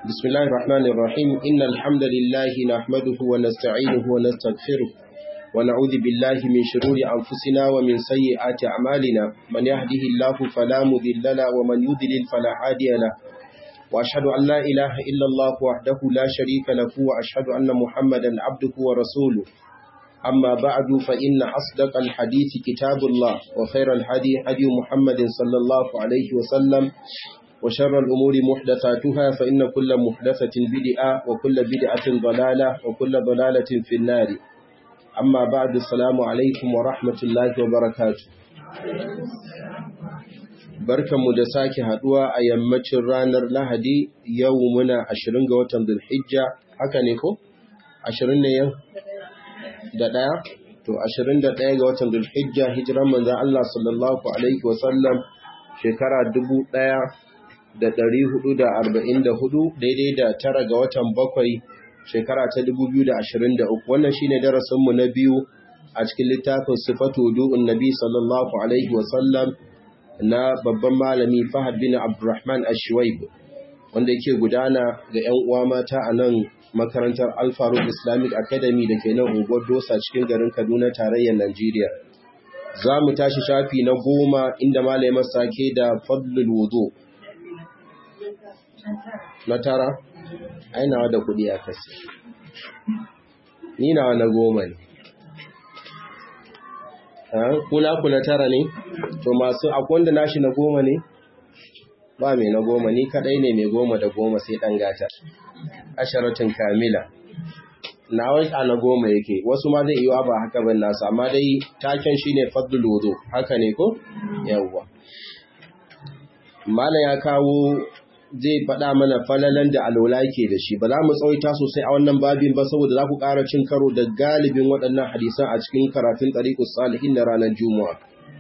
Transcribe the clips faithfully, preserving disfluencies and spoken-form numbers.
بسم الله الرحمن الرحيم إن الحمد لله نحمده ونستعينه ونستغفره ونعوذ بالله من شرور أنفسنا ومن سيئات أعمالنا من يهده الله فلا مضل له ومن يضلل فلا هادي له وأشهد أن لا إله إلا الله وحده لا شريك له وأشهد أن محمدا عبده ورسوله أما بعد فإن أصدق الحديث كتاب الله وخير الهدي هدي محمد صلى الله عليه وسلم وشر الأمور محدثاتها فإن كل محدثة بدعة وكل بدعة ضلالة وكل ضلالة في النار أما بعد السلام عليكم ورحمة الله وبركاته barkanmu da sake haduwa a yammacin ranar Lahadi yau muna ashirin ga watan Dhulhijja haka ne ko ashirin ne yau da ɗaya to ashirin da ɗaya ga watan Dhulhijja hijiran manzon Allah sallallahu alaihi wasallam shekara dubu ɗaya da ɗari hudu da arba'in da hudu daidai da tara ga watan bakwai shekara ta dubu biyu da ashirin da uku wannan shine darasinmu na biyu a cikin littafin sifatu wudu'un nabi sallallahu alaihi wasallam na babban malami Fahad bin Abdurrahman Ash-Shuwaib wanda yake gudana ga ƴan uwa mata a nan makarantar Al-Faruq Islamic Academy da ke nan unguwar Dosa cikin garin Kaduna tarayyar Najeriya. Za mu tashi shafi na goma inda malamar sake da fadlul wudu. Na tara? Ai nawa da kuɗi a kasi. Ni nawa na goma ne. Kuna ku na tara ne? To masu akwai wanda nashi na goma ne? Ba mai na goma, ni kadai ne mai goma da goma sai ɗan gata. Asharatin kamila. Na wai a na goma yake, wasu ma zai iya ba haka ban nasu, amma dai taken shi ne fadlul wudu, haka ne ko? Yawwa. Malam ya kawo zai faɗa mana falalan da alola ke da shi, ba za mu tsawaita sosai a wannan babin ba saboda za ku ƙara cin karo da galibin waɗannan hadisan a cikin karatun Tariqus Salihin na ranar Juma'a.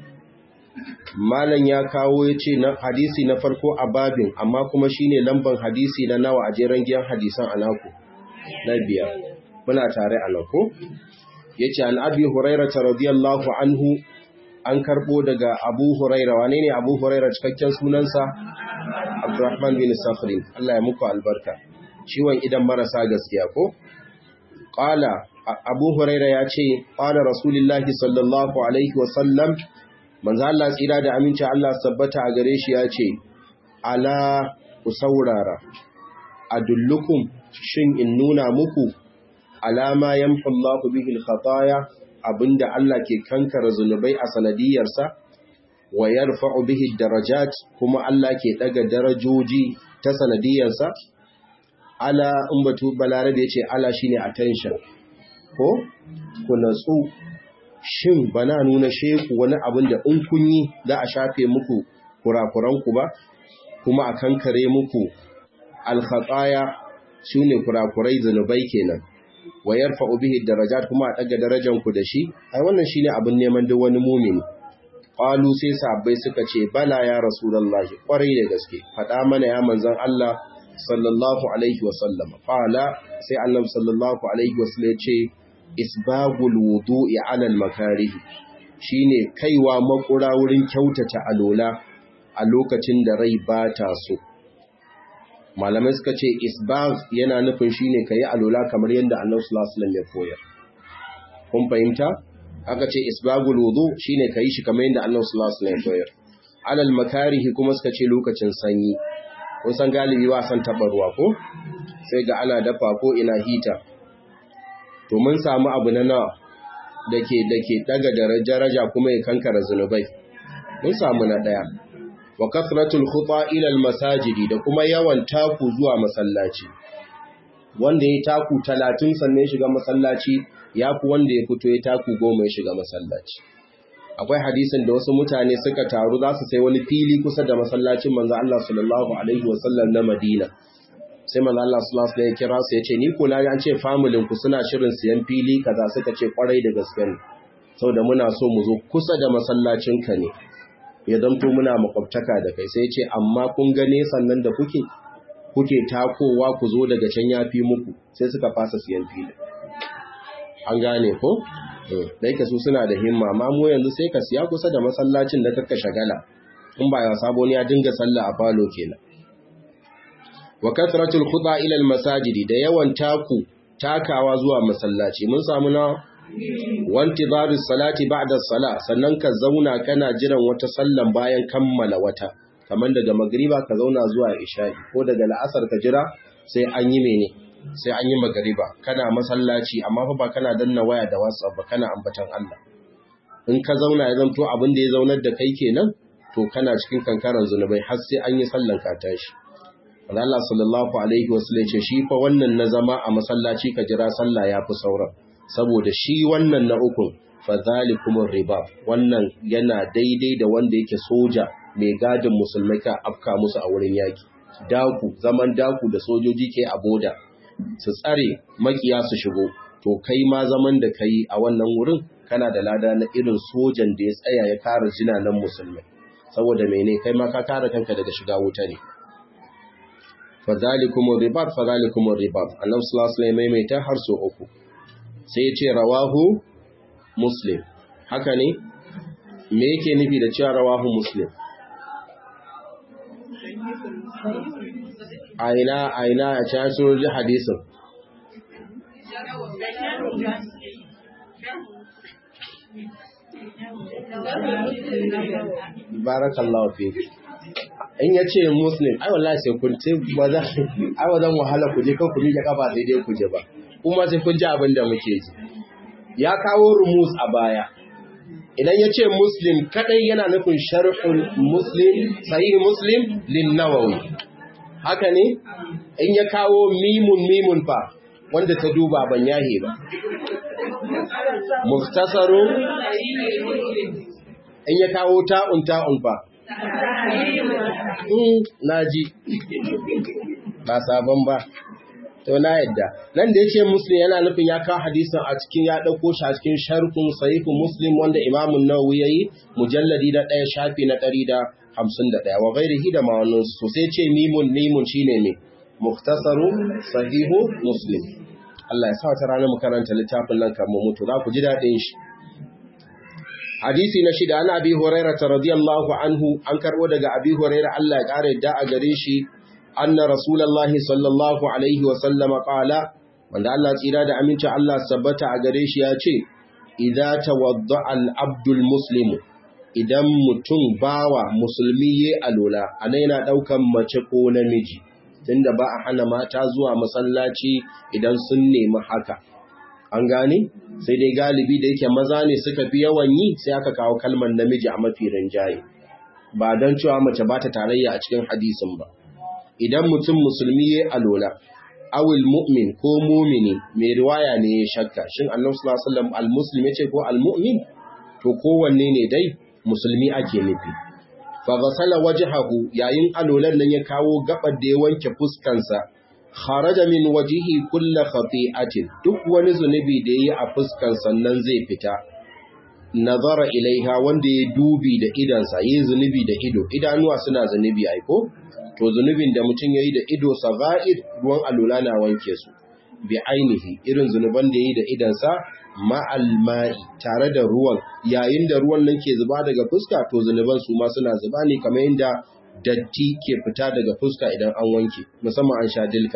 Malam ya kawo ya ce hadisi na farko a babin, amma kuma shine lamban hadisi na nawa a jeren giyan hadisan a naku na biyar. Muna tare a nan ko? Ya ce an Abi Hurairah radiyallahu anhu, an karɓo daga Abu Hurairah. Wane ne Abu Hurairah cikakken sunansa? Abdurrahman bin Sakhrin, Allah ya muku albarka. Ciwon idan marasa gaskiya ko? Qala Abu Hurairah ya ce, qala Rasulullahi sallallahu alaihi wa sallam, manzo Allah tsira da aminci Allah sabbata a gare shi ya ce, ala ku saurara, adullukum shin in nuna muku alama yamhu Allahu bihi al-khataya, abinda Allah ke kankara zunubai a sanadiyarsa, wa yarfa'u bihi darajat, kuma Allah ke daga darajoji ta sanadiyarsa. Ala in batu balarabe yace ala shine attention ko ku natsu, shin bana nuna sheku wani abin da in kun yi za a shafe muku kurakuran ku ba, kuma a kankare muku al-khataya shine kurakurai zanubai kenan, wa yarfa'u bihi darajat, kuma a daga darajar ku da shi. Ai wannan shine abin neman duk wani mumini. Qalu sai sahabbai suka ce bala ya rasulullahi, kwarai da gaske faɗa mana ya manzon Allah sallallahu alaihi wasallam. Qala sai annabi sallallahu alaihi wasallam ce isbagul wudu'i ala al makarih, shine kaiwa makura wurin kyautata alola a lokacin da rai ba ta so. Malamai suka ce isbag yana nufin shine kai alola kamar yadda annabi sallallahu alaihi wasallam ya koyar. Kun fahimta? Aka ce isbagul wudu shine kai shi kamar yadda Allah sallallahu alaihi wasallam ya koyar. Alal makarihi kuma suka ce lokacin sanyi. Kun san galibi ba san taba ruwa ko? Sai ga ana dafa ko ina hita. To mun samu abu na nawa dake dake daga daraja kuma ya kankara zanubai. Mun samu na daya. Wa kasratul khuta ila al masajidi, da kuma yawan taku zuwa masallaci. Wanda ya taku talatin sannan shiga masallaci ya fi wanda ya fito ya taku goma ya shiga masallaci. Akwai hadisin da wasu mutane suka taru za su sai wani fili kusa da masallacin manzo Allah sallallahu alaihi wasallam na Madina. Sai manzo Allah sallallahu alaihi wasallam ya kira su ya ce, ni ko na an ce familin ku suna shirin siyan fili kaza, suka ce kwarai da gaske ne, saboda muna so mu zo kusa da masallacin ka ne, ya zanto muna makwabtaka da kai. Sai ya ce amma kun gane sannan da kuke kuke takowa ku zo daga can yafi muku, sai suka fasa siyan fili. An gane ko? Dai ka su suna da himma, amma mu yanzu sai ka siya kusa da masallacin da kaka shagala, in ba ya sabo ne ya dinga sallah a falo kenan. wa kathratul khuda ila al-masajidi da yawan taku takawa zuwa masallaci mun samu na wantizaru salati ba'da salah sannan ka zauna kana jiran wata sallan bayan kammala wata kamar daga magriba ka zauna zuwa isha'i ko daga la'asar ka jira sai an yi mene sai an yi magriba kana masallaci amma fa ba kana danna waya da WhatsApp ba kana ambatan Allah in ka zauna ya zanto abin da ya zaunar da kai kenan to kana cikin kankaran zunubai har sai an yi sallan ka tashi Allah sallallahu alaihi wasallam ce shi fa wannan na zama a masallaci ka jira sallah yafi sauran saboda shi wannan na ukun fa zalikumur riba wannan yana daidai da wanda yake soja mai gadin musulmai ka afka musu a wurin yaki daku zaman daku da sojoji ke a boda su tsare makiya su shigo to kai ma zaman da kai a wannan wurin kana da lada na irin sojan da ya tsaya ya kare jinanan musulmai saboda mene kai ma ka kare kanka daga shiga wuta ne fadhalikumur ribat fadhalikumur ribat annabi sallallahu alaihi wasallam maimaita har so uku sai ya ce rawahu muslim haka ne me yake nufi da cewa rawahu muslim aina aina a cikin hadisin barakallahu fi in yace muslim ai wallahi sai kun ce ba za ai wadan wahala ku je kan ku rike kafa sai dai ku je ba kuma sai kun ji abin da muke ji ya kawo rumus a baya idan yace muslim kadai yana nufin sharhul muslim sahih muslim lin nawawi haka ne in ya kawo mimun mimun fa wanda ta duba ban yahe ba muftasarun in ya kawo ta'un ta'un fa naji ba sabon ba to na yadda nan da yake muslim yana nufin ya kawo hadisin a cikin ya dauko shi a cikin sharhun sahih muslim wanda Imam an-Nawawi yayi mujalladi na ɗaya shafi na ɗari da hamsin da ɗaya wa ghairihi da ma wannan so sai ce mimun mimun shine ne mukhtasaru sahihu muslim Allah ya sa wata rana mu karanta littafin nan kan mu mutu za ku ji dadin shi hadisi na shida ana Abi Hurairah radiyallahu anhu an karbo daga Abi Hurairah Allah ya kare da a gare shi anna rasulullahi sallallahu alaihi wa sallama qala wanda Allah tsira da aminci Allah sabbata a gare shi ya ce idza tawadda al-abdul muslimu idan mutum bawa musulmi yayi alola ana yana daukan mace ko namiji tunda ba a hana mata zuwa masallaci idan sun nemi haka an gane sai dai galibi da yake maza ne suka fi yawan yi sai aka kawo kalmar namiji a mafi rinjaye ba don cewa mace ba ta tarayya a cikin hadisin ba idan mutum musulmi yayi alola awil mu'min ko mu'mini mai riwaya ne ya shakka shin annabi sallallahu alaihi wasallam al-muslim yace ko al-mu'min to kowanne ne dai musulmi ake nufi fa ghasala wajhahu yayin alolan nan ya kawo gabar da ya wanke fuskansa kharaja min wajhihi kullu khati'atin duk wani zunubi da yayi a fuskan sannan zai fita nazara ilaiha wanda ya dubi da idansa yayi zunubi da ido idanuwa suna zunubi ai ko to zunubin da mutum yayi da ido sagair ruwan alola na wanke su bi ainihi irin zunuban da yayi da idansa ma'al ma'i tare da ruwan yayin da ruwan nan ke zuba daga fuska to zunuban su ma suna zuba ne kamar yadda datti ke fita daga fuska idan an wanke musamman an sha dilka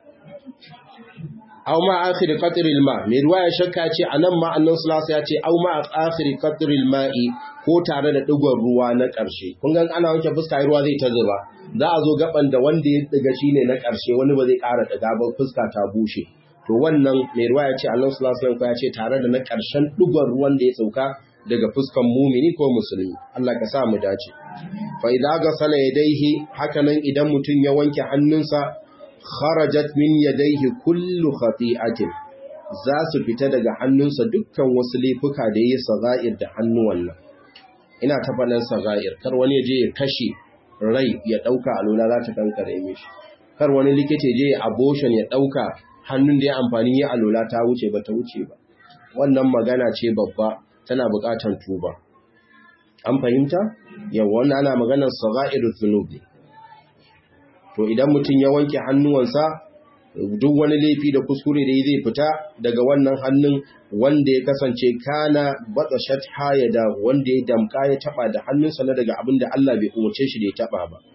aw ma akhir qatril ma mai ruwaya shakka ce anan ma annabi sallallahu alaihi wasallam ya ce aw ma akhir qatril ma'i ko tare da digon ruwa na karshe kun ga ana wanke fuska ruwa zai ta zuba za a zo gaban da wanda ya diga shine na karshe wani ba zai ƙara daga ba fuska ta bushe to wannan mai ruwa ya ce Allah sallallahu alaihi wasallam ya ce tare da na ƙarshen dugon ruwan da ya sauka daga fuskan mumini ko musulmi Allah ka sa mu dace fa idza ghasala yadayhi hakanan idan mutun ya wanke hannunsa kharajat min yadayhi kullu khati'atin za su fita daga hannunsa dukkan wasu laifuka da yayi sagair da hannuwan nan ina ta faɗan sagair kar wani je ya kashe rai ya dauka alula za ta kankare mishi kar wani likita je ya abortion ya dauka hannun da ya amfani ya alola ta wuce ba ta wuce ba wannan magana ce babba tana buƙatar tuba an fahimta yawa wannan ana maganar sagha'irul dhunubi to idan mutum ya wanke hannuwansa duk wani laifi da kuskure da zai fita daga wannan hannun wanda ya kasance kana batsashat hayada wanda ya damka ya taba da hannunsa na daga abin da Allah bai umarce shi da ya taba ba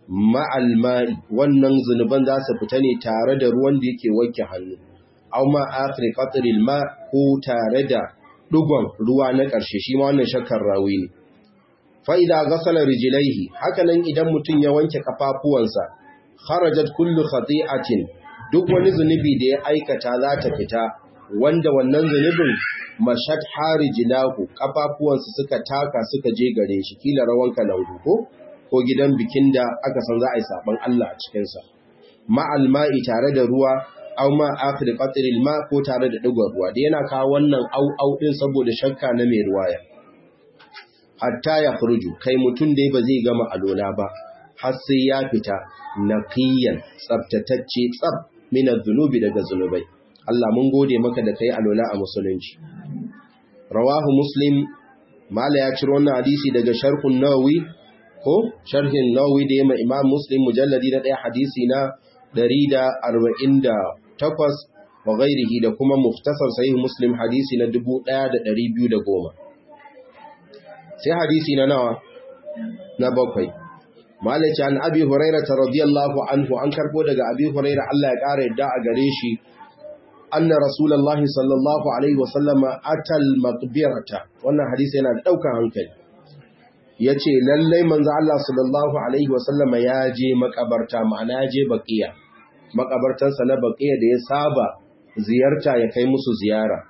ma'al ma'i wannan zunuban za su fita ne tare da ruwan da yake wanke hannu aw ma akhir qatril ma ko tare da dugon ruwa na ƙarshe shi ma wannan shakkar rawi ne fa idza ghasala rijlaihi hakanan idan mutun ya wanke kafafuwansa kharajat kullu khati'atin duk wani zunubi da ya aikata za ta fita wanda wannan zunubin mashat harijilahu kafafuwansa suka taka suka je gare shi kila rawan kalangu ko ko gidan bikin da aka san za a yi saban Allah a cikin sa ma'al ma'i tare da ruwa aw ma akhir qatril ma ko tare da digon ruwa da yana kawo wannan au au din saboda shakka na mai ruwaya hatta ya furuju kai mutun dai ba zai gama alola ba har sai ya fita naqiyan tsaftatacce tsaf min adh-dhunubi daga zunubai Allah mun gode maka da kai alola a musulunci rawahu muslim mala ya ciro wannan hadisi daga sharhun nawawi ko sharhin nawawi da yamma imam muslim mujalladi na ɗaya hadisi na ɗari da arba'in da takwas wa ghairihi da kuma muftasar sahih muslim hadisi na dubu ɗaya da ɗari biyu da goma sai hadisi na nawa na bakwai malaci an abi hurairah radiyallahu anhu an karbo daga abi hurairah Allah ya kare yadda a gare shi anna rasulullahi sallallahu alaihi wasallama atal maqbirata wannan hadisi yana da daukan hankali yace lallai manzo Allah sallallahu alaihi wasallama ya je makabarta ma'ana ya je baqiya makabartan sa na baqiya da ya saba ziyarta ya kai musu ziyara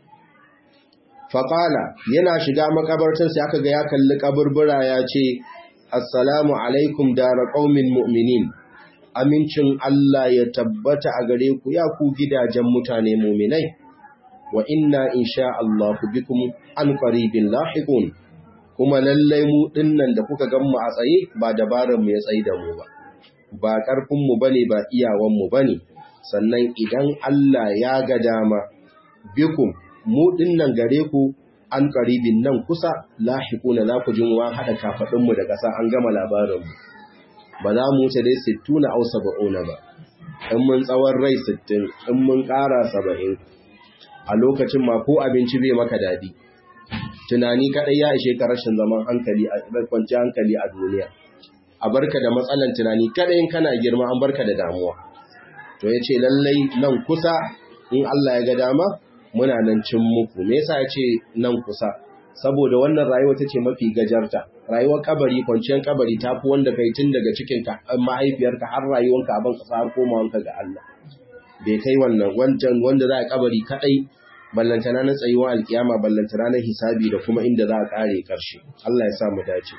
faqala yana shiga makabartan sai aka ga ya kalli kaburbura ya ce assalamu alaikum dara qaumin mu'minin amincin Allah ya tabbata a gare ku ya ku gidajen mutane mu'minai wa inna insha Allah bikum an qaribin lahiqun kuma lallai mu dinnan da kuka gan mu a tsaye ba dabaran mu ya tsaye da mu ba ba karfin mu bane ba iyawan mu bane sannan idan Allah ya ga dama bikum mu dinnan gare ku an qaribin nan kusa lahiquna za ku jin wa hada kafadin mu da kasa an gama labarin mu ba za mu wuce dai sittin aw sab'in ba in mun tsawon rai sittin in mun ƙara saba'in a lokacin ma ko abinci bai maka dadi tunani kadai ya ishe ka rashin zaman hankali a kwanci hankali a duniya a barka da matsalan tunani kadai in kana girma an barka da damuwa to yace lallai nan kusa in Allah ya ga dama muna nan cin muku me yasa yace nan kusa saboda wannan rayuwa tace mafi gajarta rayuwar kabari kwanciyar kabari tafi wanda kai tun daga cikin ka mahaifiyarka har rayuwarka a ban kasa har komawanka ga Allah bai kai wannan wancan wanda za a kabari kadai ballantana na tsayuwa alkiyama ballantana na hisabi da kuma inda za a kare karshe Allah ya sa mu dace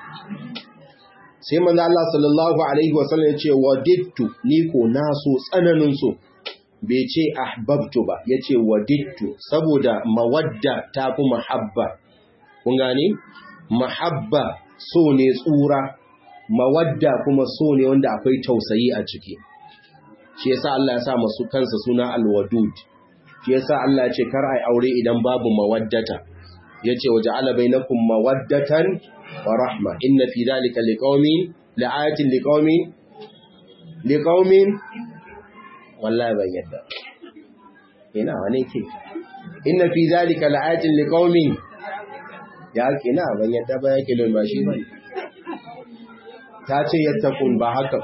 sai manzo Allah sallallahu alaihi wasallam ya ce wadittu ni ko na so tsananin so bai ce ahbabtu ba yace wadittu saboda mawadda tafi mahabba kun gane mahabba so ne tsura mawadda kuma so ne wanda akwai tausayi a ciki shi yasa Allah ya sa masu kansa suna alwadud shi yasa Allah ya ce kar ai aure idan babu mawaddata yace waja'ala bainakum mawaddatan wa rahma inna fi dhalika liqaumin la'ayatin liqaumin liqaumin wallahi ban yadda ina wane ke inna fi dhalika la'ayatin liqaumin ya kina ban yadda ba yake don ba shi bane ta ce yattakun ba haka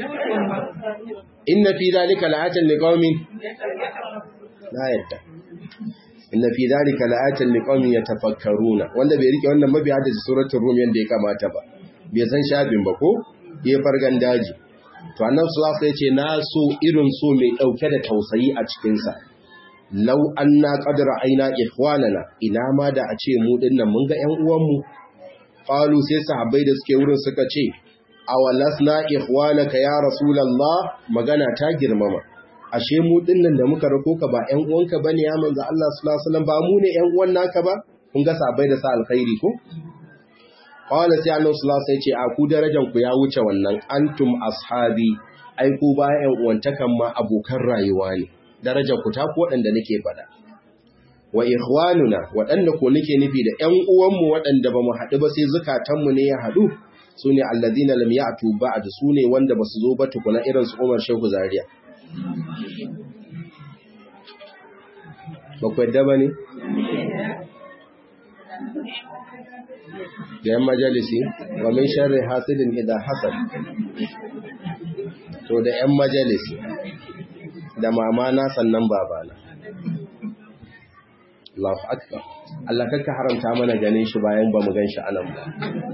inna fi dhalika la'ayatin liqaumin la yadda inna fi dhalika la'ayatin liqaumin yatafakkaruna wanda bai rike wannan mabiya da suratul rum yanda ya kamata ba bai san shafin ba ko ya fargan daji to annabi sallallahu alaihi wasallam ya ce na so irin so mai dauke da tausayi a cikin sa law anna qad ra'ayna ikhwanana ina ma da a ce mu dinnan mun ga ƴan uwan mu qalu sai sahabbai da suke wurin suka ce awalasna ikhwanaka ya rasulullah magana ta girmama ashe mu dinnan da muka rako ka ba ƴan uwanka bane ya manzo Allah sallallahu alaihi wasallam ba mu ne ƴan uwan naka ba kun ga sahabbai da sa alkhairi ko qala sai Allah sallallahu alaihi wasallam ya ce a ku darajar ku ya wuce wannan antum ashabi ai ku ba ƴan uwantakan ma abokan rayuwa ne darajar ku ta ku waɗanda nake faɗa wa ikhwanuna waɗanda ko nake nufi da ƴan uwanmu waɗanda ba mu haɗu ba sai zukatanmu ne ya haɗu su ne alladina lam ya'tu ba'd su ne wanda ba su zo ba tukuna irin su Umar Shehu Zaria ba ku yadda ba ne da yan majalisi wa min sharri hasidin idha hasad to da yan majalisi da mamana sannan babana Allahu akbar Allah kakka haramta mana ganin shi bayan ba mu gan shi anan ba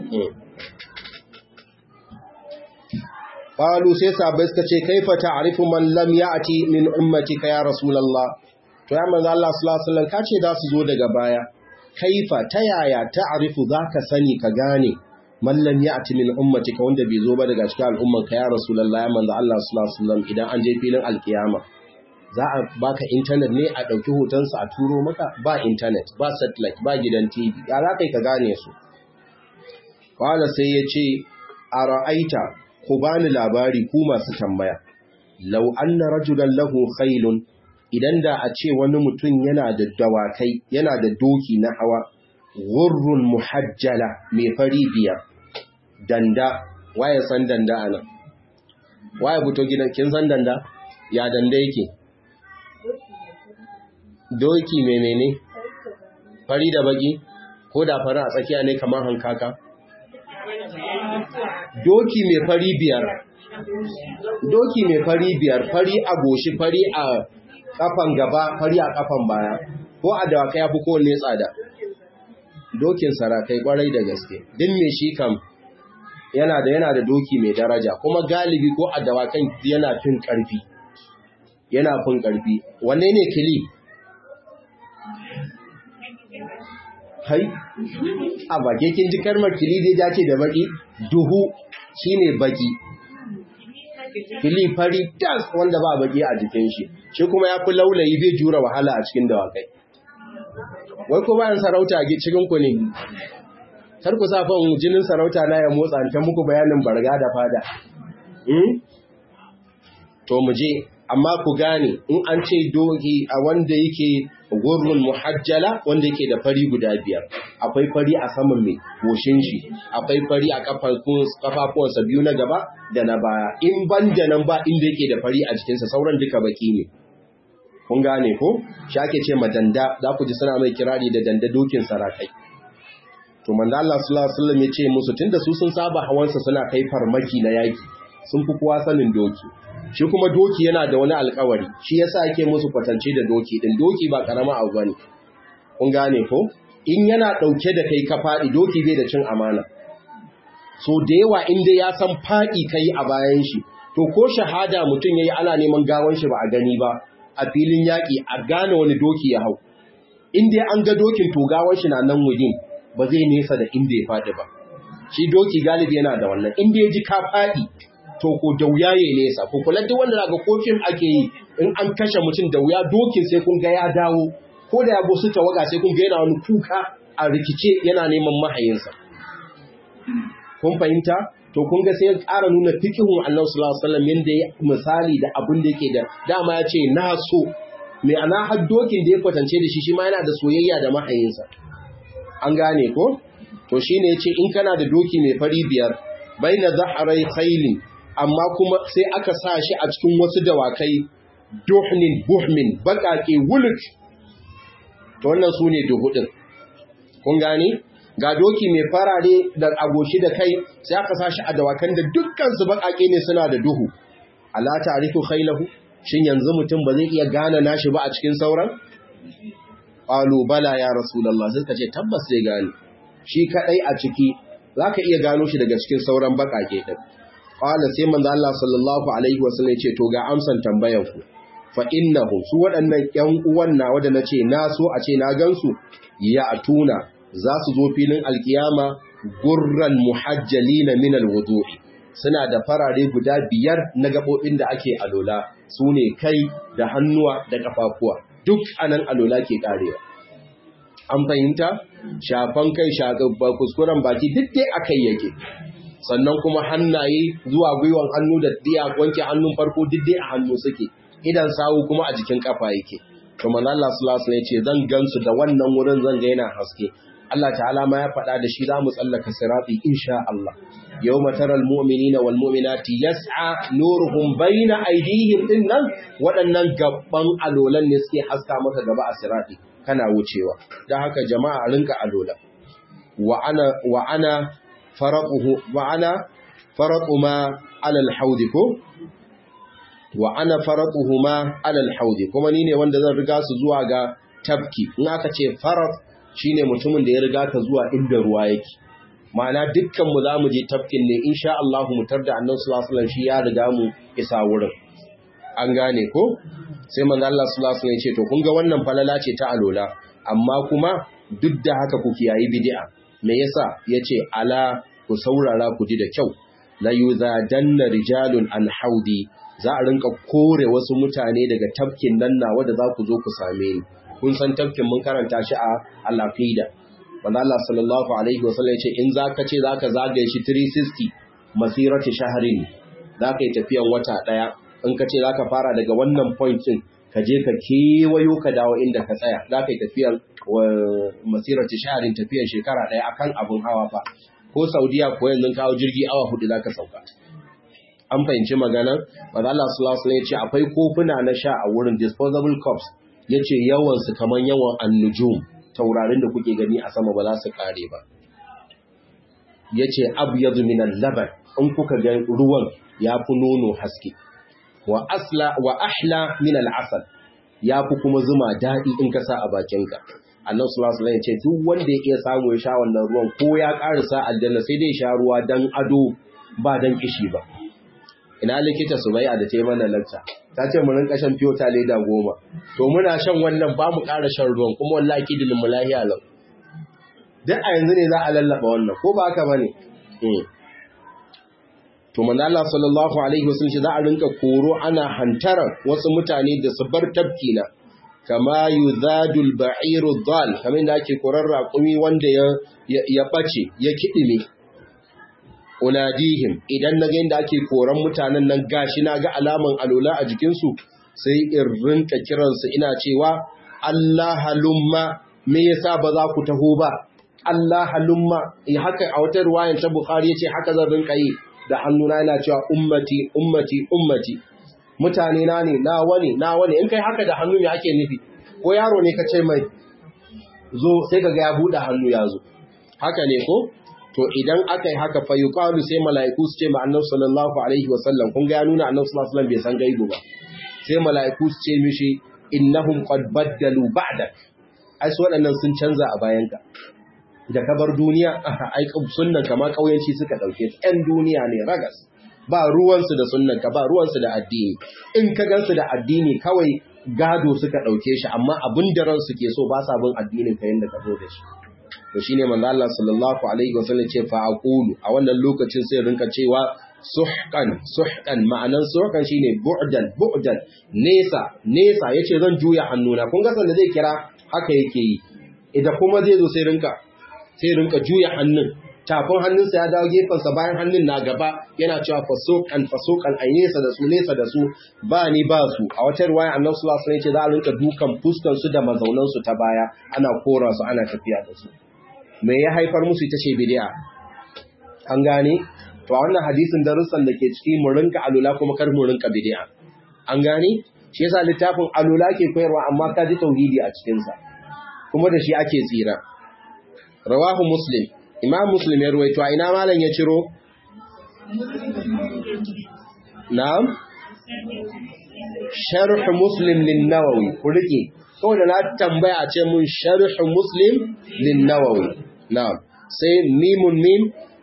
qalu sai sahabbai suka ce kaifa ta'rifu man lam ya'ti min ummatika ya rasulullah to ya manzo Allah sallallahu alaihi wasallam kace da su zo daga baya kaifa ta yaya ta'rifu zaka sani ka gane man lam ya'ti min ummatika wanda bai zo ba daga cikin al'umman ka ya rasulullah ya manzo Allah sallallahu alaihi wasallam idan an je filin alkiyama za a baka internet ne a dauki hotonsa a turo maka ba internet ba satellite ba gidan T V ya za kai ka gane su qala sai yace ara'aita ku bani labari ku masu tambaya law anna rajulan lahu khaylun idan da a ce wani mutum yana da dawakai yana da doki na hawa ghurrun muhajjala mai fari biyar danda waye san danda anan waye buto gidan kin san danda ya danda yake doki menene fari da baki ko da fara a tsakiya ne kamar hankaka doki mai fari biyar doki mai fari biyar fari a goshi fari a kafan gaba fari a kafan baya ko a dawakai ya fi kowanne tsada dokin sarakai kwarai da gaske din mai shi kam yana da yana da doki mai daraja kuma galibi ko a dawakan yana fin karfi yana fin karfi wanne ne kili hai a bake kin ji kalmar kili dai dace da baki duhu shine baki kili fari tas wanda ba baki a jikin shi shi kuma ya fi laulayi bai jura wahala a cikin dawakai wai ko bayan sarauta a cikin ku ne kar ku sa fa jinin sarauta na ya motsa ta muku bayanin barga da fada hmm? to mu je amma ku gane in an ce doki a wanda yake gurrun muhajjala wanda yake da fari guda biyar akwai fari a saman mai goshin shi akwai fari a kafafuwansa biyu na gaba da na baya in ban da nan ba inda yake da fari a jikinsa sauran duka baki ne kun gane ko shi ake ce ma danda za ku ji suna mai kirari da danda dokin sarakai to manzo Allah sallallahu alaihi wasallam ya ce musu tunda su sun saba hawansa suna kai farmaki na yaki sun fi kowa sanin doki shi kuma doki yana da wani alkawari shi yasa ake musu kwatance da doki din doki ba karama abu bane kun gane ko in yana dauke da kai ka fadi doki bai da cin amana so da yawa inda ya san fadi kai a bayan shi to ko shahada mutun yayi ana neman gawan shi ba a gani ba a filin yaki a gane wani doki ya hau inda an ga dokin to gawan shi na nan wudin ba zai nesa da inda ya fadi ba shi doki galibi yana da wannan inda ya ji ka fadi to ko da wuya ya nesa ko kula duk wanda daga kofin ake yi in an kashe mutum da wuya dokin sai kun ga ya dawo ko da ya bosu tawaga sai kun ga yana wani kuka a rikice yana neman mahayinsa kun fahimta to kun ga sai ya ƙara nuna fikihun Allah sallallahu alaihi wasallam yanda ya misali da abin da yake da dama ya ce na so mai ana har dokin da ya kwatance da shi shi ma yana da soyayya da mahayinsa an gane ko to shine ya ce in kana da doki mai fari biyar baina zahrai khailin amma kuma sai aka sa shi a cikin wasu dawakai duhnin buhmin baƙaƙe wuluk to wannan su ne duhudin kun gani ga doki mai farare da agoshi da kai sai aka sa shi a dawakan da dukkansu baƙaƙe ne suna da duhu ala ta'rifu khailahu shin yanzu mutum ba zai iya gane nashi ba a cikin sauran qalu bala ya rasulullah sai ka ce tabbas zai gane shi kadai a ciki zaka iya gano shi daga cikin sauran baƙaƙe din qala sai manzo Allah sallallahu alaihi wasallam ya ce to ga amsan tambayar ku fa innahu su waɗannan ƴan uwan nawa da nace na so a ce na gansu ya atuna za su zo filin alkiyama gurran muhajjalina min alwudu'i suna da farare guda biyar na gabobin da ake alola sune kai da hannuwa da kafafuwa duk anan alola ke karewa an fahimta shafan kai shagabba kuskuren baki duk dai akai yake sannan kuma hannaye zuwa gwiwan hannu da diya wanke hannun farko duk dai a hannu suke idan sawu kuma a jikin kafa yake to manzo Allah sallallahu alaihi wasallam ya ce zan gansu da wannan wurin zan ga yana haske Allah ta'ala ma ya faɗa da shi za mu tsallaka sirati insha Allah yawma taral mu'minina wal mu'minati yas'a nuruhum bayna aydihim dinnan waɗannan gabban alolan ne suke haska maka gaba a sirati kana wucewa dan haka jama'a rinka alola wa ana wa ana faraquhu wa ana faraqu ma ala al-hawd ko wa ana faraquhu ma ala al-hawd kuma ni ne wanda zan riga su zuwa ga tabki. In aka ce faraq shine mutumin da ya riga ka zuwa inda ruwa yake, ma'ana dukkan mu zamu je tafkin ne insha Allah mu tarda Annabi sallallahu alaihi wasallam shi ya riga mu isa wurin. An gane ko? Sai manzo Allah sallallahu alaihi wasallam ya ce to kun ga wannan falala ce ta alola, amma kuma duk da haka ku kiyayi bid'a. Me yasa? Yace ala ku saurara ku ji da kyau. La yuzadanna rijalun an haudi, za a rinka kore wasu mutane daga tafkin nan nawa da za ku zo ku same ni. Kun san tafkin mun karanta shi a al-aqida. Manzo Allah sallallahu alaihi wasallam ya ce in zaka ce zaka zagaye shi three sixty masirati shahrin, zaka yi tafiyan wata daya. In ka ce za ka fara daga wannan point ɗin ka je ka kewayo ka dawo inda ka tsaya, za ka yi tafiyar masirar tisharin tafiyar shekara ɗaya akan abin hawa fa, ko Saudiya ko yanzu kawo jirgi awa hudu za ka sauka. An fahimci maganar? Wadda Allah sallallahu alaihi ya ce akwai kofuna na sha a wurin disposable cups, ya ce yawansu kamar yawan annujum, taurarin da kuke gani a sama ba za su kare ba. Ya ce abyadu min al-laban, in kuka ga ruwan ya fi nono haske. wa asla wa ahla min al-asal, yafi kuma zuma dadi in ka sa a bakinka. Annabi sallallahu alaihi wasallam ya ce duk wanda ya iya samu ya sha wannan ruwan ko ya karasa aljanna sai dai sha ruwa dan ado ba dan kishi ba. Ina likita Subai'a da ta yi mana lacca ta ce mu rinka shan fiyota leda goma, to muna shan wannan ba mu ƙara shan ruwan kuma wallahi kidinin mu lahiya lau. Duk a yanzu ne za a lallaba wannan ko ba haka bane? eh to manzo Allah sallallahu alaihi wasallam za a rinka koro ana hantarar wasu mutane da su bar tafkina, kama yuzadul ba'iru dhal, kamar da ake korar raƙumi wanda ya ya bace ya kidime. Unadihim, idan naga inda ake koran mutanen nan gashi naga alaman alola a jikin su, sai in rinka kiransu ina cewa Allah halumma, me yasa ba za ku taho ba? Allah halumma. Eh haka a wata riwayar ta Bukhari yace haka zan rinka yi da hannuna yana cewa ummati ummati ummati, mutane na ne na wani na wani. In kai haka da hannu me ake nufi? Ko yaro ne ka ce mai zo sai kaga ya bude hannu ya zo, haka ne ko? To idan aka yi haka fa yuqalu, sai mala'iku su ce ma Annabi sallallahu alaihi wasallam, kun ga ya nuna Annabi sallallahu alaihi wasallam bai san gaibu ba. Sai mala'iku su ce mishi innahum qad baddalu ba'dak, ai su waɗannan sun canza a bayanka da kabar duniya. Ai sunnan kama kauyanci suka dauke ta, ɗan duniya ne ragas, ba ruwansu da sunnan ka, ba ruwansu da addini. In ka gansu da addini kawai gado suka dauke shi, amma abin da ran suke so ba sa bin addinin ka yanda ka zo da shi. To shine manzo Allah sallallahu alaihi wasallam ce fa aqulu, a wannan lokacin sai rinka cewa suhqan suhqan, ma'anan suhqan shine bu'dan bu'dan, nesa nesa. Yace zan juya hannuna, kun ga sanda zai kira haka yake yi, idan kuma zai zo sai rinka sai rinka juya hannun, tafin hannunsa ya dawo gefensa bayan hannun na gaba, yana cewa fasuqan fasuqan, ai nesa da su nesa da su, ba ni ba su. A wata riwaya Annabi sallallahu alaihi wasallam yace za a rinka dukan fuskan su da mazaunan su ta baya, ana kora su ana tafiya da su. Me ya haifar musu ita ce bid'a. An gane? To a wannan hadisin darussan da ke ciki mu rinka alula kuma kar mu rinka bid'a. An gane? Shi yasa littafin alula ke koyarwa amma ka ji tauhidi a cikin sa, kuma da shi ake tsira. Rawahu Muslim, Imam Muslim ya ruwaito. A ina malam ya ciro? Na'am? Sharh Muslim lin-Nawawi. Ku rike. Kawai da na tambaya a ce mun Sharh Muslim lin-Nawawi. Na'am. Sai mimun mim.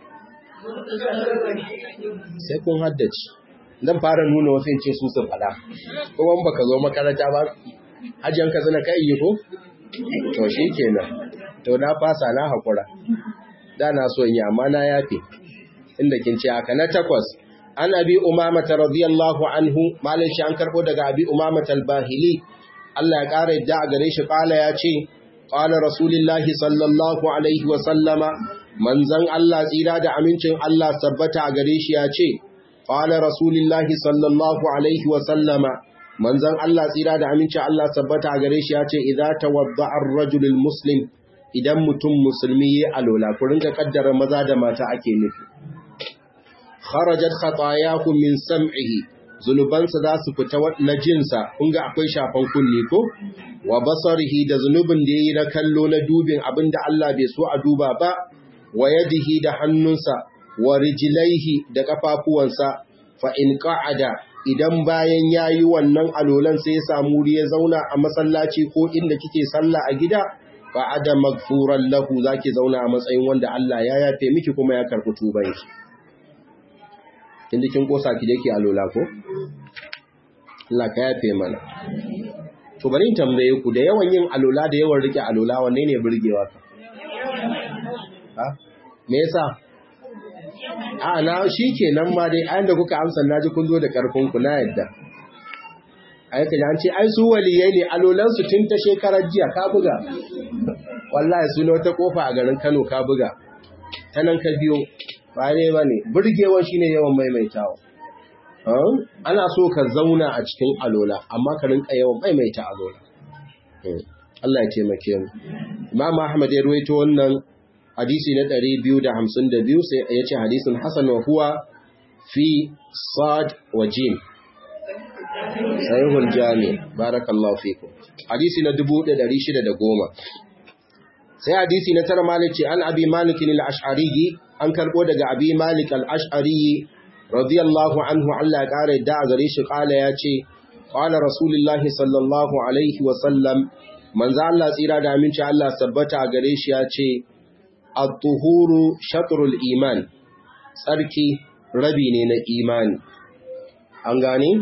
Sai kun haddace. Dan fara nuna wasu ce su su fada. Ko ban baka zo makaranta ba, ajiyan ka zana kai yi ko? To shikenan. To na fasa na hakura. Da na so yi amma na yafe. Inda kin ce haka. Na takwas, an Abi Umama radiyallahu anhu, malin shi an karbo daga Abi Umama al-Bahili, Allah ya kare yadda a gare shi, kala ya ce qala rasulullahi sallallahu alaihi wa sallama, manzon Allah tsira da amincin Allah tabbata a gare shi ya ce, qala rasulullahi sallallahu alaihi wa sallama, manzon Allah tsira da amincin Allah tabbata a gare shi ya ce, idza tawadda'a ar-rajulu al-muslim, idan mutum musulmi yayi alola, ku rinka kaddara maza da mata ake nufi. Kharajat khatayakum min sam'ihi, zunubansa za su fita na jinsa, kun ga akwai shafan kunni ko? Wa basarihi, da zunubin da yayi na kallo na dubin abinda Allah bai so a duba ba, wa yadihi da hannunsa wa rijlaihi da kafafuwansa fa in qa'ada idan bayan yayi wannan alolan sai ya samu wuri ya zauna a masallaci ko inda kike sallah a gida fa ada maghfuran lahu zaki zauna a matsayin wanda Allah ya yafe miki kuma ya karɓi tubanki inda kin kosa ki dake alola ko Allah ka yafe mana to bari in tambaye ku da yawan yin alola da yawan rike alola wanne ne burgewa ka ha me yasa a na shikenan ma dai ayin da kuka amsa naji kun zo da karfin ku na yadda ai kaje an ce ai su waliyai ne alolan su tun ta shekarar jiya ka buga wallahi su ne wata kofa a garin Kano ka buga tanan ka biyo ba ne bane burgewa shine yawan maimaitawa ana so ka zauna a cikin alola amma ka rinka yawan maimaita alola Allah ya taimake mu Imam Ahmad ya ruwaito wannan hadisi na ɗari biyu da hamsin da biyu sai ya ce hadisin hasan wa huwa fi sad wa jim sahihul jami barakallahu fikum hadisi na dubu da ɗari shida da goma sai hadisi na tara malik ce an abi malik al-ash'ari an karbo daga abi malik al-ash'ari radiyallahu anhu Allah ya kare da gare shi kala ya ce qala rasulullahi sallallahu alaihi wa sallam manzo Allah tsira da aminci Allah sabbata gare shi ya ce at-tuhuru shatrul iman tsarki rabi ne na imani an gane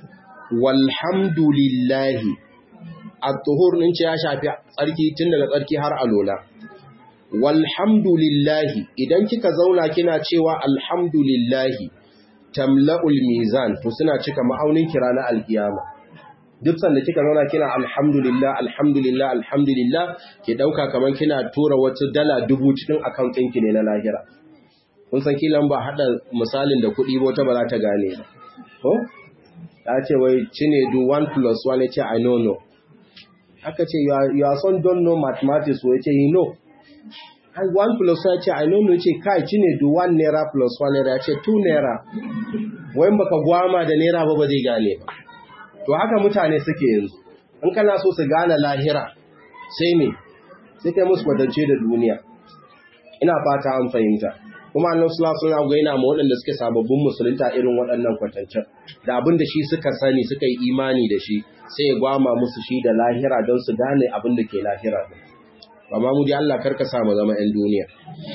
walhamdulillahi at-tuhur din ce ya shafi tsarki tun daga tsarki har alola walhamdulillahi idan kika zauna kina cewa alhamdulillahi tamla'ul mizan to suna cika ma'aunin kira na alkiyama duk sanda kika zauna kina alhamdulillah alhamdulillah alhamdulillah ki dauka kaman kina tura wata dala dubu cikin account ɗinki ne na lahira kun san kilan ba hada misalin da kuɗi ba wata ba za ta gane ba ko ta ce wai cine do one plus one ce I know no aka ce your son don't know mathematics wai ce he know and one plus one ce I know no ce kai cine do one naira plus one naira ce two naira wai baka gwama da naira ba ba zai gane ba to haka mutane suke yanzu in kana so su gane lahira sai me sai kai musu kwatance da duniya ina fata an fahimta kuma annabi sallallahu alaihi wasallam yana ma waɗanda suke sababbin musulunta irin waɗannan kwatancen da abin da shi suka sani suka yi imani da shi sai ya gwama musu shi da lahira don su gane abin da ke lahira amma mu ji Allah karka sa mu zama 'yan duniya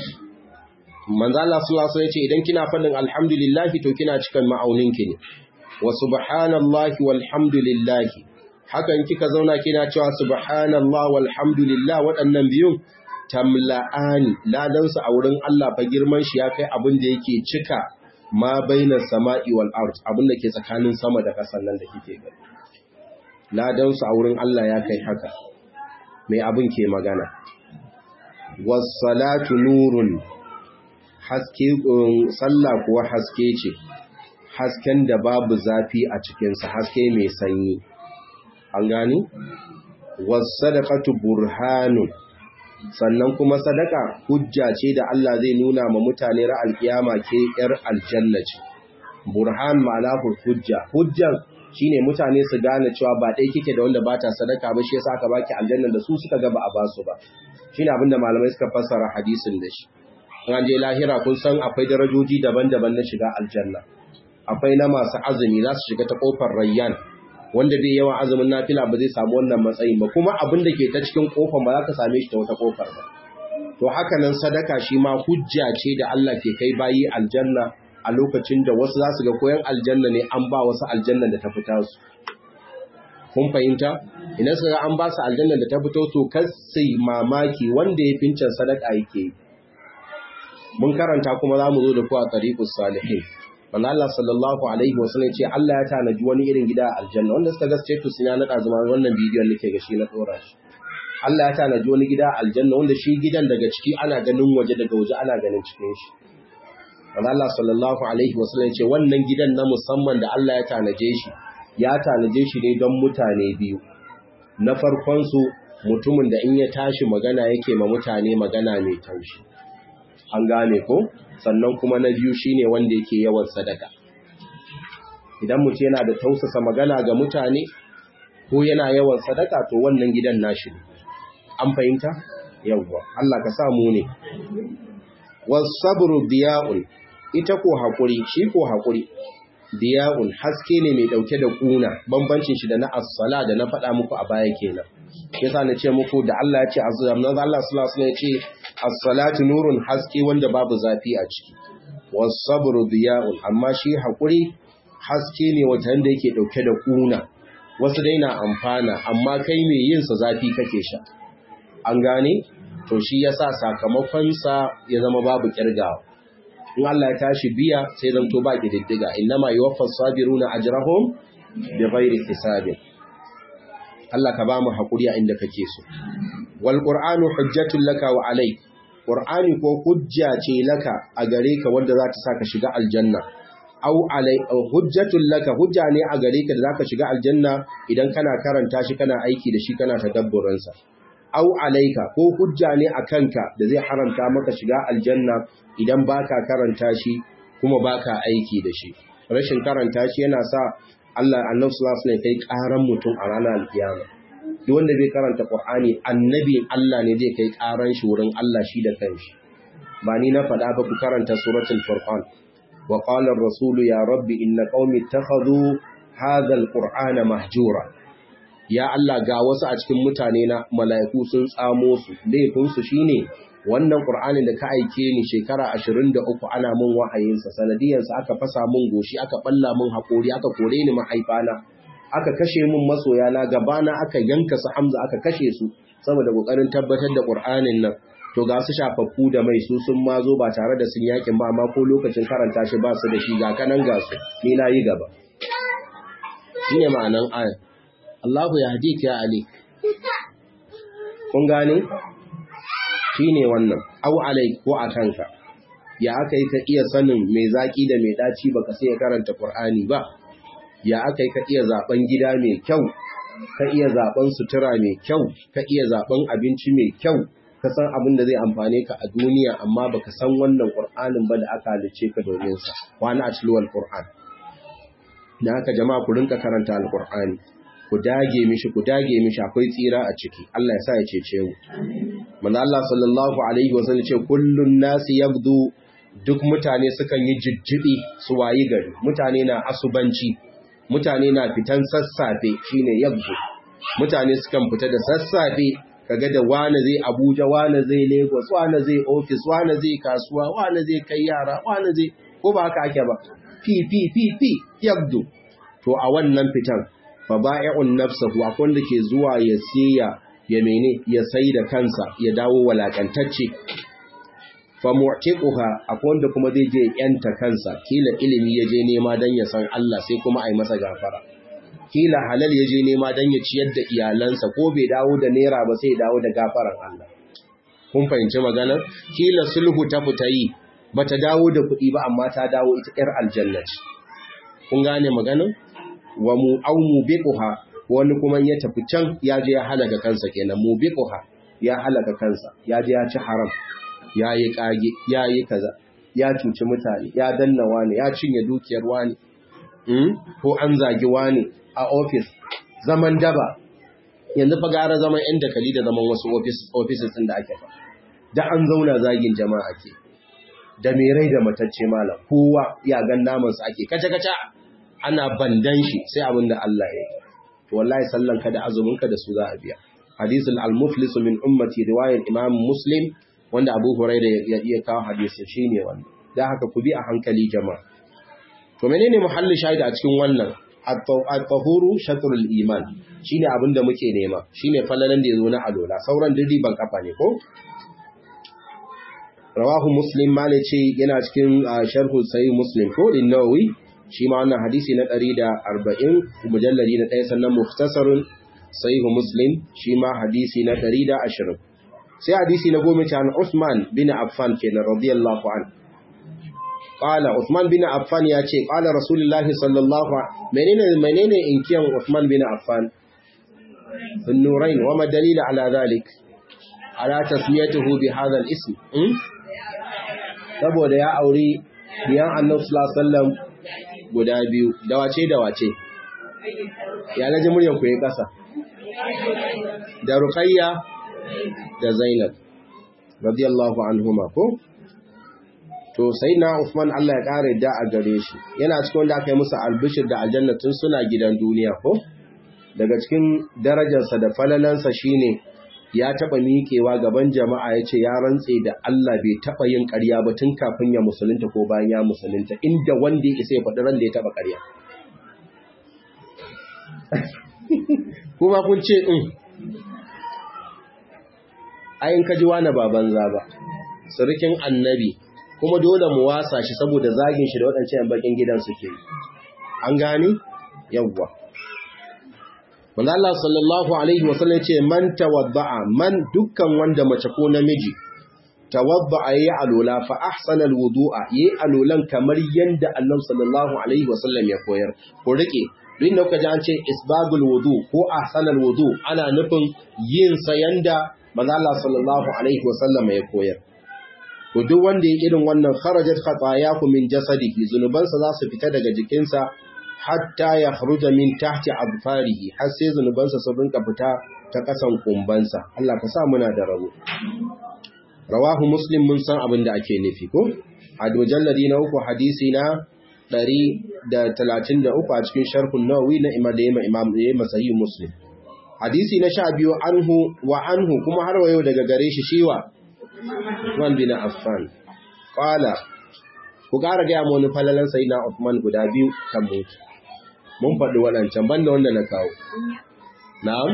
manzo Allah sallallahu alaihi wasallam ya ce idan kina faɗin alhamdulillah to kina cikin ma'auninki ne wa subhanallahi walhamdulillahi hakan kika zauna kina cewa subhanallahi walhamdulillah waɗannan biyun tamla'ani ladansu a wurin Allah fa girman shi ya kai abin da yake cika ma bainas sama'i wal ard abin da ke tsakanin sama da ƙasar nan da kike gani ladansu a wurin Allah ya kai haka mai abin ke magana was salatu nurun haske sallah kuwa haske ce hasken da babu zafi a cikinsa haske mai sanyi an gani wasadaqatu burhanun sannan kuma sadaka hujja ce da Allah zai nuna ma mutane ra'al kiyama ke yar aljanna ce burhan ma'ana hujja hujjan shine mutane su gane cewa ba dai kike da wanda bata sadaka ba shi yasa aka baki aljanna da su suka ga ba a basu ba shine abinda malamai suka fassara hadisin da shi an je lahira kun san akwai darajoji daban-daban na shiga aljanna akwai na masu azumi za su shiga ta kofar rayyan wanda bai yawan azumin nafila ba zai samu wannan matsayin ba kuma abin da ke ta cikin kofar ba za ka same shi ta wata kofar ba to haka nan sadaka shi ma hujja ce da Allah ke kai bayi aljanna a lokacin da wasu za su ga koyan aljanna ne an ba wasu aljanna da ta fita su kun fahimta idan su ga an ba su aljanna da ta fito to kar sai mamaki wanda ya fincin sadaka yake mun karanta kuma za mu zo da ku a tariqus salihin wanda Allah sallallahu alaihi wasallam ce Allah ya tanaji wani irin gida a aljanna wanda suka ga status ina na zama wannan bidiyon nake ga shi na dora shi Allah ya tanaji wani gida a aljanna wanda shi gidan daga ciki ana ganin waje daga waje ana ganin cikin shi wanda Allah sallallahu alaihi wasallam ce wannan gidan na musamman da Allah ya tanaje shi ya tanaje shi ne don mutane biyu na farkon su mutumin da in ya tashi magana yake ma mutane magana mai taushi an gane ko sannan kuma na biyu shine wanda yake yawan sadaka idan mutum yana da tausasa magana ga mutane ko yana yawan sadaka to wannan gidan nashi ne an fahimta yawwa Allah ka sa mu ne was-sabru diya'un, ita ko hakuri shi ko hakuri diya'un haske ne mai dauke da kuna, bambancin shi da na as-sala da na faɗa muku a baya kenan. Yasa na ce muku da Allah ya ce azza Allah sallallahu alaihi wasallam ya ce as-salatu nurun, haske wanda babu zafi a ciki. Was-sabru diya'un, amma shi hakuri haske ne wanda yake dauke da kuna. Wasu dai na amfana, amma kai mai yin sa zafi kake sha. An gane? To shi yasa sakamakon sa ya zama babu kirgawa. In Allah ya tashi biya sai zan to ba kididdiga, innama yuwaffas sabiruna ajrahum bighairi hisabin. Allah ka ba mu hakuri a inda kake so. Wal qur'anu hujjatul laka wa alayk. Qur'ani ko hujja ce laka a gare ka wanda za ta saka shiga aljanna. Au alai hujjatul laka, hujja ne a gare ka da zaka shiga aljanna idan kana karanta shi, kana aiki da shi, kana tadabburin sa. Au alaika, ko hujja ne a kanka da zai haramta maka shiga aljanna idan baka karanta shi kuma baka aiki da shi. Rashin karanta shi yana sa Allah Annabi sallallahu alaihi wasallam kai karan mutum a ranar alkiyama. Duk wanda bai karanta Qur'ani, annabi Allah ne zai kai karan shi wurin Allah shi da kanshi. Ba ni na faɗa ba, ku karanta suratul Furqan. Wa qala ar-rasulu ya rabbi inna qaumi ittakhadhu hadha al-Qur'ana mahjura. Ya Allah, ga wasu a cikin mutane na mala'iku sun tsamo su, laifinsu shi ne wannan ƙur'anin da ka aike ni shekara ashirin da uku ana mun wahayinsa, sanadiyarsa aka fasa mun goshi, aka ɓalla mun haƙori, aka kore ni mahaifana, aka kashe mun masoyana, gabana aka yanka su Hamza, aka kashe su saboda ƙoƙarin tabbatar da ƙur'anin nan. To ga su shafaffu da mai su sun mazo ba tare da sun yakin ba, amma ko lokacin karanta shi ba su da shi, ga kanan ga su, ni na yi gaba. Shi ne ma'anan aya. Allahu ya haji ya Ali. Kun gane? Shi ne wannan, au alai ko a kanka. Ya aka yi ka iya sanin mai zaƙi da mai ɗaci baka sai ya karanta Ƙur'ani ba? Ya aka yi ka iya zaɓen gida mai kyau, ka iya zaɓen sutura mai kyau, ka iya zaɓen abinci mai kyau, ka san abin da zai amfane ka a duniya, amma baka san wannan Ƙur'anin ba da aka halice ka domin sa. Wani a tilwal Ƙur'an. Da haka jama'a ku rinka karanta Al-Ƙur'ani. Ku dage mishi, ku dage mishi, akwai tsira a ciki. Allah ya sa ya cece mu. Manzo Allah sallallahu alaihi wasallam ce kullun nasi yabdu, duk mutane sukan yi jijjibi su wayi gari. Mutane na asubanci, mutane na fitan sassafe shine yabdu. Mutane sukan fita da sassafe, kaga da wani zai Abuja, wani zai Lagos, wani zai office, wani zai kasuwa, wani zai kai yara, wani zai, ko ba haka ake ba. Fi fi fi fi yabdu. To a wannan fitan faba'i'un nafsahu, akwai wanda ke zuwa ya siya ya mene ya sai da kansa ya dawo walakantacce. Fa mu'tiquha, akwai wanda kuma zai je yanta kansa, kila ilimi ya je nema dan ya san Allah sai kuma ai masa gafara. Kila halal ya je nema dan ya ciyar da iyalansa, ko bai dawo da naira ba sai ya dawo da gafaran Allah. Kun fahimci maganar? Kila sulhu ta fita yi bata dawo da kuɗi ba, amma ta dawo ita ƴar aljanna ce. Kun gane maganar? Wa mu au mubiquha, wani kuma ya tafi can ya je ya halaka kansa kenan. Mubiquha, ya halaka kansa, ya je ya ci haram, ya yi kage, ya yi kaza, ya cuci mutane, ya danna wani, ya cinye dukiyar wani, hmm? ko an zagi wani a office, zaman daba. Yanzu fa gara zaman yan dakali da zaman wasu office offices din da ake fa. Da an zauna zagin jama'a ke. Da mai rai da matacce malam, kowa ya gan naman sa ake kaca kaca. Ana bandan shi sai abin da Allah ya yi. To wallahi sallan ka da azumin ka da su za a biya. Hadisul al-muflis min ummati riwayat Imam Muslim, wanda Abu Hurairah ya iya kawo hadisin shine wannan. Dan haka ku bi a hankali jama'a. To menene muhalli shahid a cikin wannan? At-tahuru shatrul iman. Shine abin da muke nema. Shine fallalan da yazo na alola. Sauran dirdi ban kafa ne ko? Rawahu Muslim malaci yana cikin sharhu sahih Muslim ko An-Nawawi. Shi ma wannan hadisi na ɗari da arba'in mujalladi na ɗaya, sannan mukhtasarun sahihu Muslim shi ma hadisi na ɗari da ashirin. Sai hadisi na goma ta Uthman bin Affan kenan radiyallahu anhu. Qala Uthman bin Affan ya ce qala Rasulullahi sallallahu alaihi menene menene inkiyan Uthman bin Affan? An-Nurayn wa ma dalil ala dhalik? Ala tasmiyatuhu bi hadha al-ism. Saboda ya auri biyan Annabi sallallahu alaihi wasallam guda biyu, dawace dawace. Ya naji muryan ku yayin kasa. Da Ruqayya da Zainab radiyallahu anhuma ko? to sayyidina Uthman Allah ya kare da a gare shi yana cikin wanda aka yi musu albishir da aljanna tun suna gidan duniya ko daga cikin darajarsa da falalansa shine ya taba miƙewa gaban jama'a yace ya rantse da Allah bai taba yin ƙarya ba tun kafin ya musulunta ko bayan ya musulunta inda wanda ya isa ya faɗi ran da ya taba ƙarya kuma kun ce in ayin kaji wani baban zaba surukin annabi kuma dole mu wasa shi saboda zagin shi da waɗancan bakin gidan suke an gani yawwa manzo Allah sallallahu alaihi wasallam ce man tawadda'a man dukkan wanda mace ko namiji tawadda'a yayi alula fa ahsana alwudu'a yayi alulan kamar yanda Allah sallallahu alaihi wasallam ya koyar ko rike duk da kaje an ce isbagul wudu ko ahsana alwudu ana nufin yin sa yanda manzo Allah sallallahu alaihi wasallam ya koyar to duk wanda ya irin wannan kharajat khatayahu min jasadihi zunubansa za su fita daga jikinsa hatta ya khruja min tahti abfarihi har sai zunubansa su rinka fita ta kasan kumbansa Allah ka sa muna da rabo rawahu muslim mun san abin da ake nufi ko a mujalladi na uku hadisi na ɗari da talatin da uku a cikin sharhun nawawi na imam imam imam sahih muslim hadisi na sha biyu anhu wa anhu kuma har wayo daga gare shi shiwa Uthman bin Affan qala ku ƙara ga mu wani falalan sayyidina Uthman guda biyu kan mu mun faɗi waɗancan banda wanda na kawo na'am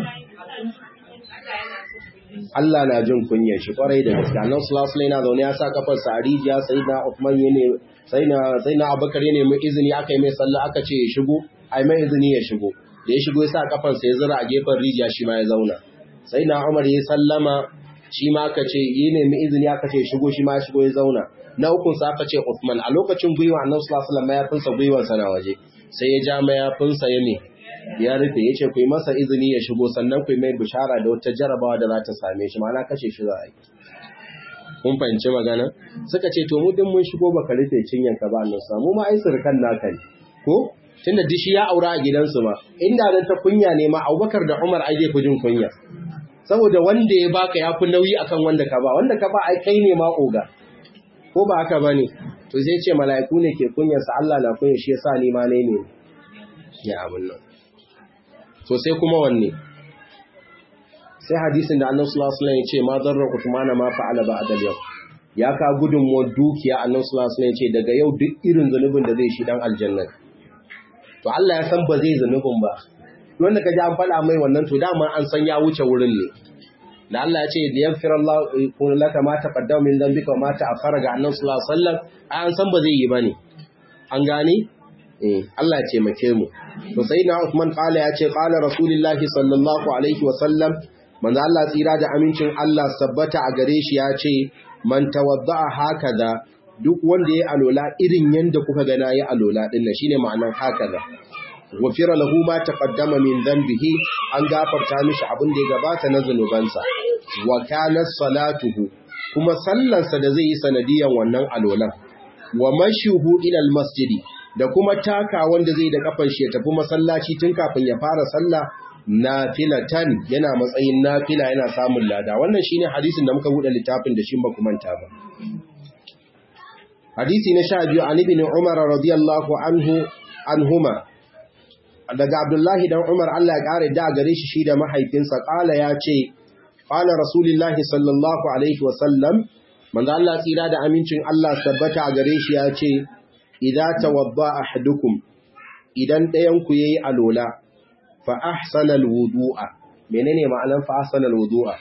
Allah na jin kunyar shi kwarai da gaske Allah sallallahu alaihi wasallam zaune ya sa kafar sa arijiya sayyidina Uthman yana sayyidina sayyidina Abubakar yana mai izini aka yi mai sallah aka ce ya shigo ai mai izini ya shigo da ya shigo ya sa kafar sa ya zura a gefen rijiya shi ma ya zauna sayyidina Umar ya sallama shi ma aka ce yi ne mai izini aka ce shigo shi ma shigo ya zauna na ukun sa aka ce Uthman a lokacin gwiwa Annabi sallallahu alaihi wasallam mayafinsa gwiwan sa na waje sai ya ja mayafinsa ya ne ya rufe ya ce ku yi masa izini ya shigo sannan ku yi mai bishara da wata jarabawa da za ta same shi ma'ana kashe shi za a yi kun fahimci magana suka ce to mu din mun shigo baka rufe cinyan ka ba nan samu ma ai sirkan naka ne ko tunda dishi ya aura a gidansu ma inda dan ta kunya ne ma Abubakar da Umar ai zai fi jin kunya saboda wanda ya baka ya fi nauyi akan wanda ka ba wanda ka ba ai kai ne ma oga ko ba haka bane to zai ce mala'iku ne ke kunyarsa Allah na kunyar shi yasa ni ma ne ne ya abun nan so sai kuma wanne sai hadisin da Annabi sallallahu alaihi wasallam ya ce ma darra Uthman ma fa'ala ba'da al-yawm ya ka gudun mu dukiya Annabi sallallahu alaihi wasallam ya ce daga yau duk irin zanubin da zai shi dan aljanna to Allah ya san ba zai zanubin ba wanda ka ji an faɗa mai wannan to dama an san ya wuce wurin ne da Allah ya ce da yaghfira Allah kun laka ma taqaddama min dhanbika wa ma ta'akhkhara ga Annabi sallallahu alaihi wasallam an san ba zai yi bane an gane eh Allah ya taimake mu to sayyidina Uthman qala ya ce qala rasulullahi sallallahu alaihi wasallam manzo Allah tsira da amincin Allah sabbata a gare shi ya ce man tawadda'a hakaza duk wanda ya alola irin yanda kuka ga nayi alola din nan shine ma'anar hakaza wafira lahu ma taqaddama min dhanbihi an gafarta mishi abin da ya gabata na zanubansa wa kanat salatuhu kuma sallarsa da zai yi sanadiyan wannan alolan wa mashuhu ila almasjidi da kuma taka wanda zai da kafar shi ya tafi masallaci tun kafin ya fara sallah nafilatan yana matsayin nafila yana samun lada wannan shine hadisin da muka bude littafin da shi ba kuma manta ba hadisi na sha biyu an ibn Umar radiyallahu anhu anhuma daga Abdullahi dan Umar Allah ya kare da gare shi shi da mahaifinsa kala ya ce qala rasulullahi sallallahu alaihi wasallam manzo Allah tsira da amincin Allah tabbata a gare shi ya ce idza tawadda ahadukum idan ɗayan ku yayi alola fa ahsana alwudu'a menene ma'anar fa ahsana alwudu'a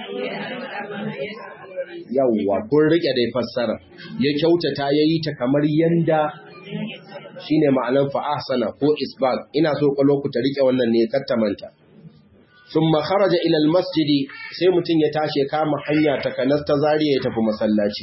yawwa kun rike dai fassara ya kyautata yayi ta kamar yanda shine ma'anar fa ahsana ko isbag ina so ka lokuta rike wannan ne kattamanta thumma kharaja ila almasjidi sai mutun ya tashi kama hanya ta kanas ta zariya ya tafi masallaci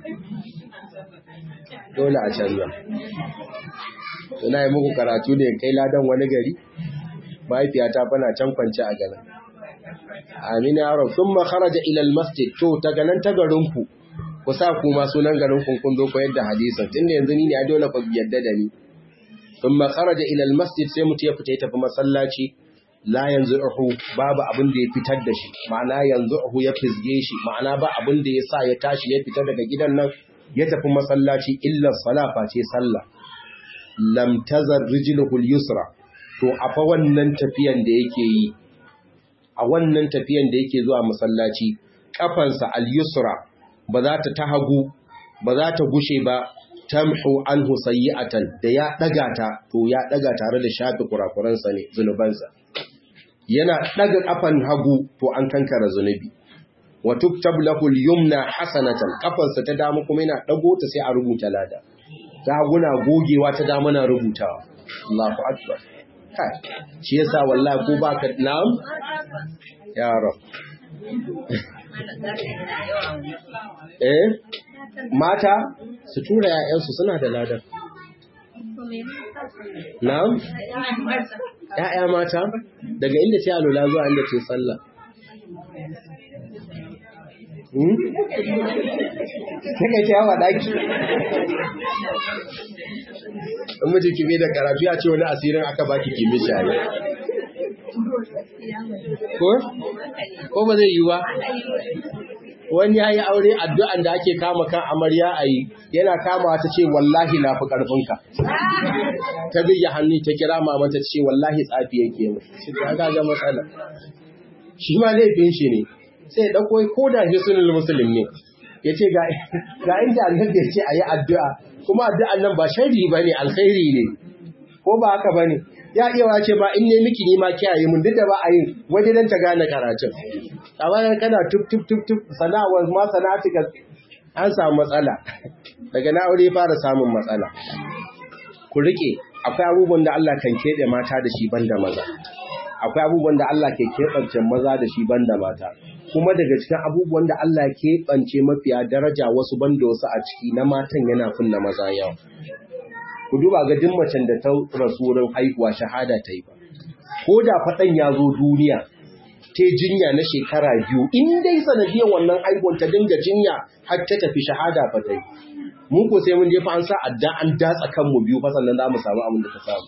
dole a canza ina yi muku karatu ne kai ladan wani gari mahaifiyata fana can kwance a garin amina yaro thumma kharaja ila almasjid to ta ganan ta garinku ku sa ku ma sunan garin kun kun zo koyar da hadisin tunda yanzu ni ne a dole ku yadda da ni thumma kharaja ila almasjid sai mutu ya fita ya tafi masallaci la yanzuhu babu abin da ya fitar da shi ma'ana yanzuhu ya fisge shi ma'ana ba abin da ya sa ya tashi ya fita daga gidan nan ya tafi masallaci illa salafa ce sallah lam tazar rijluhu al-yusra to a fa wannan tafiyan da yake yi a wannan tafiyan da yake zuwa masallaci kafansa al-yusra ba za ta tahagu ba za ta gushe ba tamhu anhu sayyi'atan da ya daga ta to ya daga tare da shafi kurakuransa ne zunubansa yana daga kafan hagu to an kankara zunubi wa tuktab lahu al-yumna hasanatan kafansa ta dama kuma yana dago ta sai a rubuta lada ta haguna gogewa ta dama na rubutawa Allahu akbar kai shi yasa wallahi ko baka na'am ya rab eh mata su tura ‘ya'yansu suna da ladar. Na'am? ‘Ya'ya mata daga inda ce alula zuwa inda ce sallah. Hmm? Kaka ce yawa ɗaki. In mijin kimi da karatu ya ce wani asirin aka baki kimi shari. Ko? Ko ba zai yi ba? Wani ya yi aure addu'an da ake kama kan amarya a yi yana kama ta ce wallahi na fi ƙarfinka ta birya hannu ta kira mama ta ce wallahi tsafi yake mu shi ta gaga matsala shi ma laifin shi ne sai ya ɗauko ko da shi sunan musulun ne ya ce ga inda annabi ya ce a yi addu'a kuma addu'an nan ba shari ba ne alkhairi ne ko ba haka ba ne ya iya wace ba in ne miki ne ma kiyaye mun duk da ba a yin waje dan ta gane karatun amma kana tup tup tup tup sana'ar ma sana'atika an samu matsala daga na aure fara samun matsala ku rike akwai abubuwan da Allah kan kebe mata da shi banda maza akwai abubuwan da Allah ke kebance maza da shi banda mata kuma daga cikin abubuwan da Allah ke kebance mafiya daraja wasu banda wasu a ciki na matan yana kunna maza yawa ku duba ga duk macen da ta rasu wurin haihuwa shahada ta yi ba ko da faɗan ya zo duniya ta jinya na shekara biyu in dai sanadiyar wannan haihuwar ta dinga jinya har ta tafi shahada fa ta yi mun ko sai mun je fa an sa adda an datsa kanmu biyu fa sannan za mu samu abin da ta samu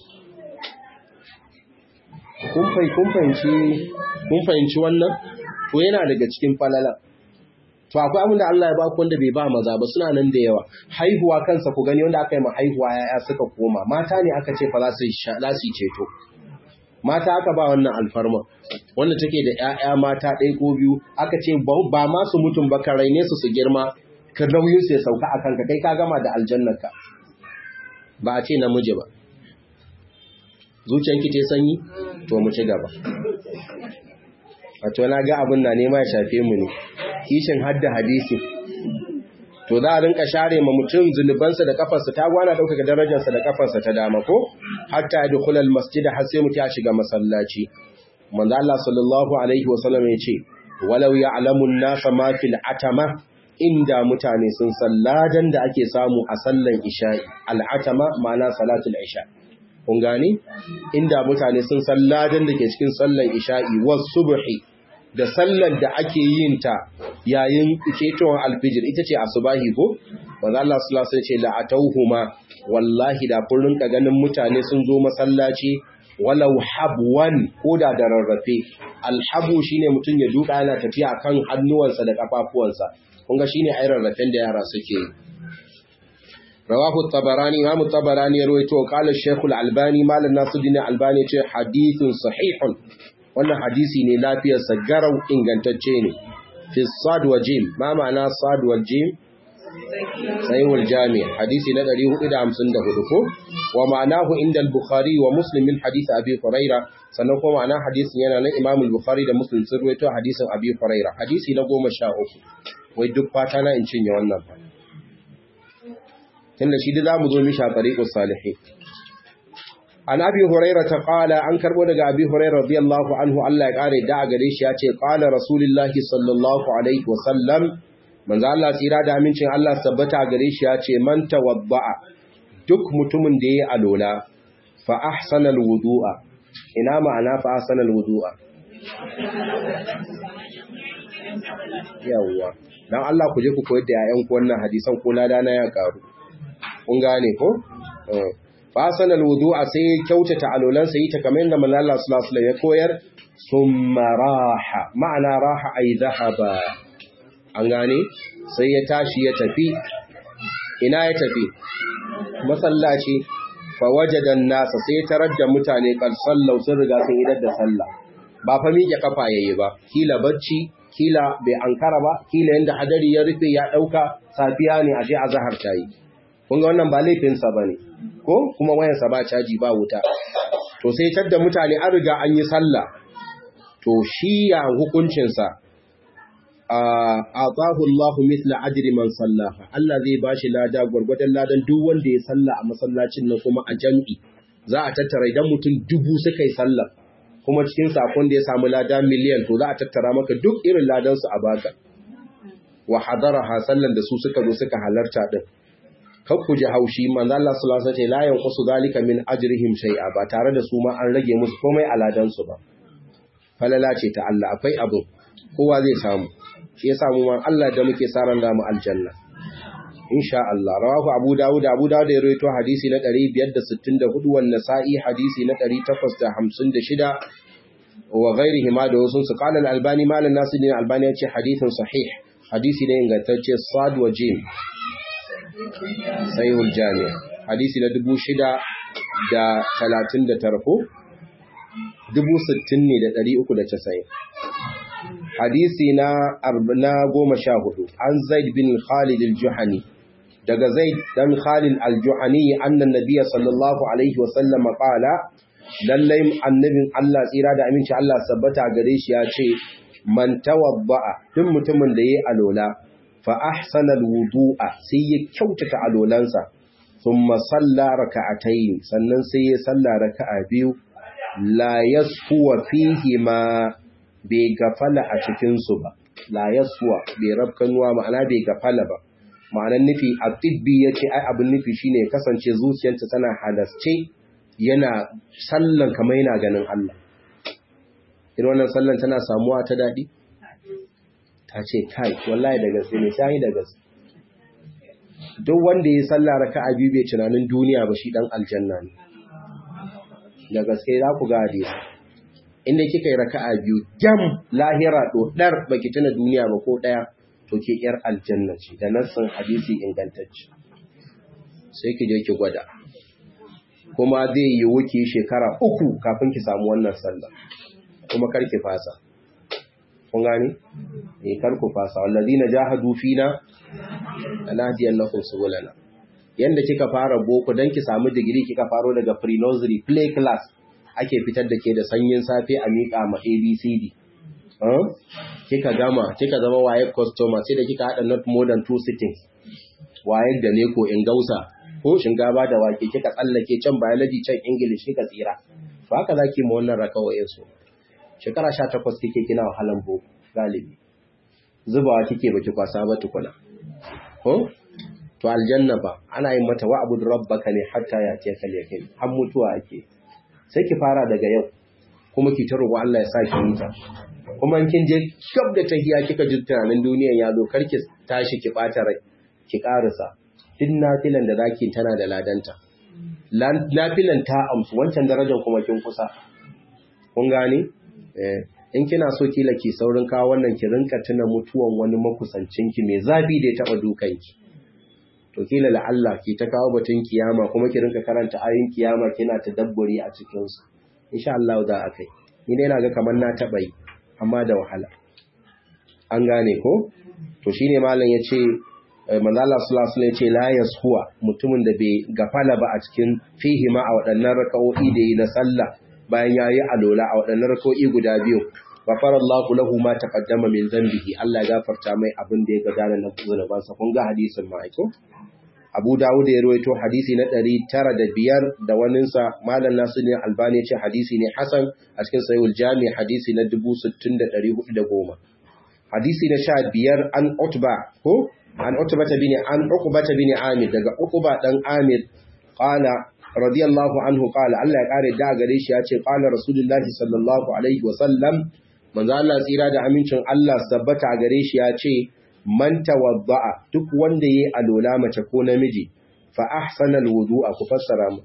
kun fai kun fahimci kun fahimci wannan to yana daga cikin falala to akwai abin da Allah ya ba ku wanda bai ba maza ba suna nan da yawa haihuwa kansa ku gani wanda aka yi ma haihuwa yaya suka koma mata ne aka ce fa za su za su ceto mata aka ba wannan alfarma wanda take da ƴaƴa mata ɗaya ko biyu aka ce ba ma su mutum ba ka raine su su girma ka nauyin su ya sauka a kanka kai ka gama da aljannarka ba a ce namiji ba zuciyanki ta sanyi to mu ci gaba wato na ga abin na nema ya shafe mu ne kishin hadda hadisi to za a rinka share ma mutum zunubansa da kafarsa ta gwana ɗaukaka darajarsa da kafarsa ta dama ko hatta yadkhul al-masjid har sai mutum ya shiga masallaci manzo Allah sallallahu alaihi wasallam ya ce walau ya'lamu an-nasa ma fil atama inda mutane sun salladan da ake samu a sallan isha'i al-atama ma'ana salatul isha kun gane inda mutane sun salladan da ke cikin sallan isha'i was subhi da sallar da ake yin ta yayin ketowar alfijir ita ce asubahi ko manzo Allah sallallahu alaihi wasallam ce la'atauhuma wallahi da kun rinka ganin mutane sun zo masallaci walau habwan koda da rarrafe alhabu shine mutun ya duka yana tafiya kan hannuwansa da kafafuwansa kun ga shine ai rarrafen da yara suke rawahu tabarani imam tabarani ya rawaito qala shaykh al-albani malan nasuddin albani ce hadithun sahihun wannan hadisi ne lafiyarsa garau ingantacce ne fi sad wa jim ma ma'ana sad wal jim sahihul jami' hadisi na ɗari hudu da hamsin da hudu ko wa ma'anahu inda al-bukhari wa muslim min hadith abi huraira sannan kuma ma'ana hadisin yana nan imam al-bukhari da muslim sun rawaito hadisin abi huraira hadisi na goma sha uku wai duk fata na in cinye wannan fa tunda shi da zamu zo mishi a tariqus salihin an abi huraira ta qala an karbo daga abi huraira radiyallahu anhu Allah ya kare da gare shi yace qala rasulullahi sallallahu alaihi wasallam manzo Allah tsira da amincin Allah tabbata gare shi yace man tawadda'a duk mutumin da yayi alola fa ahsana alwudu'a ina ma'ana fa ahsana alwudu'a yawa dan Allah ku je ku koyar da yayan ku wannan hadisan ko lada na ya karu kun gane ko fasan alwudu'a sai kyautata alolansa yi ta kamar da manzo Allah sallallahu alaihi wasallam ya koyar summa raha ma'ana raha ay dhahaba an gane sai ya tashi ya tafi ina ya tafi masallaci fa wajadan nasa sai tarar da mutane kal sallau sun riga sun idar da sallah ba fa miƙe kafa yayi ba kila bacci kila bai ankara ba kila yanda hadari ya rufe ya dauka safiya ne ashe azhar tayi kun ga wannan ba laifin sa bane ko kuma wayan sa ba caji ba wuta to sai tadda mutane an riga an yi sallah to shi ya hukuncin sa atahu Allah mithla ajri man sallaha Allah zai bashi lada gurgurdan ladan duk wanda ya salla a masallacin nan kuma a jami'i za a tattara idan mutum dubu suka yi sallah kuma cikin sakon da ya samu lada miliyan to za a tattara maka duk irin ladan su a baka wa hadaraha sallan da su suka zo suka halarta din kar ku ji haushi manzo Allah sallallahu alaihi wasallam la yanqusu zalika min ajrihim shay'a ba tare da su ma an rage musu komai a ladan su ba falala ce ta Allah akwai abu kowa zai samu shi yasa mu man Allah da muke saran da mu aljanna insha Allah rawahu Abu Dawud Abu Dawud ya rawaito hadisi na ɗari biyar da sittin da hudu wan Nasa'i hadisi na ɗari takwas da hamsin da shida wa ghairihi ma da wasu su qala al-Albani malan Nasiruddin Albani ya ce hadithun sahih hadisi ne ingantacce sad wa jim sahihul jami' hadisi na dubu shida da talatin da tara ko dubu sittin ne da ɗari uku da casa'in hadisi na na goma sha hudu an Zaid bin Khalid al-Juhani daga Zaid dan Khalid al-Juhani annan nabiyyi sallallahu alaihi wa sallam qala lallai annabin Allah tsira da aminci Allah sabbata gare shi ya ce man tawadda'a duk mutumin da yayi alola fa ahsana al-wudu'a sai ya kyautata alolansa thumma salla raka'atayn sannan sai ya salla raka'a biyu la yasfu fihi ma bai gafala a cikinsu ba, la yaswa bai rabkanuwa ma'ana bai gafala ba, ma'anan nufi a tibbi ya ce ai abin nufi shine kasance zuciyarta tana halasce yana sallan kamar yana ganin Allah. Irin wannan sallan tana samuwa ta daɗi? Ta ce, kai, wallahi da gaske ne, shayi da gaske. Duk wanda ya salla raka'a biyu bai tunanin duniya ba shi ɗan aljanna ne. Da gaske za ku ga hadisi. Inda kika yi raka'a biyu jam lahira dodar baki tuna duniya ba ko daya to ke yar aljanna ce da nassin hadisi ingantacce sai ki je ki gwada kuma zai yi wuki shekara uku kafin ki samu wannan sallah kuma kar ki fasa kun gani eh kar ku fasa wallazina jahadu fina anadiyallahu subulana yanda kika fara boko dan ki samu digiri kika faro daga pre nursery play class ake fitar da ke da sanyin safe a miƙa ma A B C D. Kika gama, kika zama waye customer sai da kika haɗa not more than two sittings. Waye da ne ko in gausa, ko shinkafa da wake kika tsallake can biology can English kika tsira. To haka zaki ma wannan rakawayen su. Shekara sha takwas kike kina wahalan boko galibi. Zubawa kike baki kwasa ba tukuna. Ko? To aljanna ba ana yin mata wa'bud rabbaka ne hatta ya ce kal yakin. Har mutuwa ake. Sai ki fara daga yau kuma ki ta roƙo Allah ya sa ki yi ta kuma in kin je shab da tahiya kika ji tunanin duniyan ya zo karki tashi ki bata rai ki karasa din nafilan da zaki tana da ladanta nafilan ta amsu wancan darajar kuma kin kusa kun gane eh in kina so kila ki saurin kawo wannan ki rinka tuna mutuwan wani makusancin ki mai zafi da ya taba dukanki to kila la Allah ki ta kawo batun kiyama kuma ki rinka karanta ayoyin kiyama kina tadabburi a cikin su insha Allah za a kai ni dai ina ga kamar na taba yi amma da wahala an gane ko to shine malam yace manzo Allah sallallahu alaihi wasallam yace la yashuwa mutumin da bai gafala ba a cikin fihi ma a waɗannan raka'o'i da yi na sallah bayan yayi alola a waɗannan raka'o'i guda biyu ghafara Allahu lahu ma taqaddama min dhanbihi Allah ya gafarta mai abin da ya gudana na zunubansa kun ga hadisin ma aiko Abu Dawud ya rawaito hadisi na ɗari tara da biyar da waninsa Malam Nasiruddin Albani ya ce hadisi ne hasan a cikin Sahihul Jami' hadisi na dubu sittin da ɗari hudu da goma hadisi na sha biyar an Utba ko an Utba bin an Uqba bin Amir daga Uqba dan Amir qala radiyallahu anhu qala Allah ya kare da gare shi ya ce qala Rasulullahi sallallahu alaihi wa sallam manzo Allah tsira da amincin Allah sabbata gare shi ya ce man tawadda'a duk wanda yayi alola mace ko namiji fa ahsana alwudu'a ku fassara mu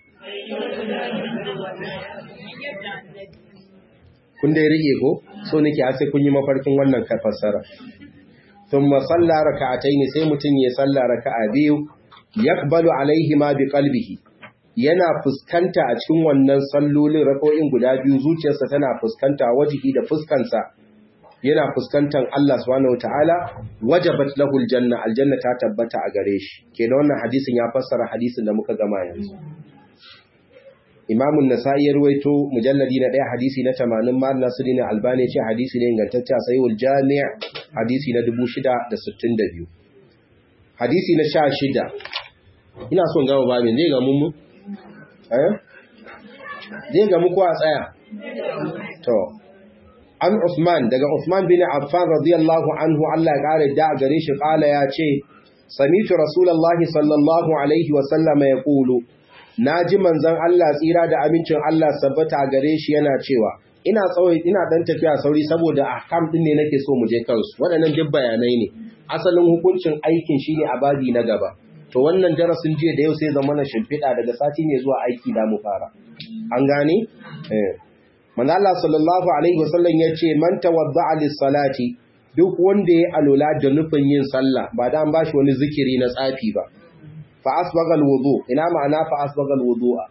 kun dai rike ko so nake a sai kun yi mafarkin wannan ka fassara thumma salla raka'atayn sai mutun ya salla raka'a biyu yaqbalu alaihima biqalbihi yana fuskanta a cikin wannan sallolin rak'o'in guda biyu zuciyarsa tana fuskanta wajihi da fuskansa yana fuskantar Allah subhanahu wataala wajabat lahu aljanna aljanna ta tabbata a gare shi kenan wannan hadisin ya fassara hadisin da muka gama yanzu Imam an-Nasa'i ya ruwaito mujalladi na ɗaya hadisi na tamanin ma Nasiruddin Albani ce hadisi ne ingantacce a Sahihul Jami' hadisi na dubu shida da sittin da biyu hadisi na sha shida ina son gama babin zai ga mun mu eh zai ga mu ko a tsaya to an Uthman daga Uthman bin Affan radiyallahu anhu Allah ya kare da gare shi kala ya ce sami'tu rasulullahi sallallahu alaihi wa sallam yaqulu naji manzon Allah tsira da amincin Allah sabbata gare shi yana cewa ina tsawai ina dan tafiya sauri saboda ahkam din ne nake so mu je kansu waɗannan duk bayanai ne asalin hukuncin aikin shine a babi na gaba to wannan darasin jiya da yau sai zama na shimfiɗa daga sati ne zuwa aiki da mu fara an gane eh manzo Allah sallallahu alaihi wasallam yace man tawadda'a lis-salati duk wanda ya alula da nufin yin sallah ba dan bashi wani zikiri na tsafi ba fa asbaga al-wudu ina ma'ana fa asbaga al-wudu'a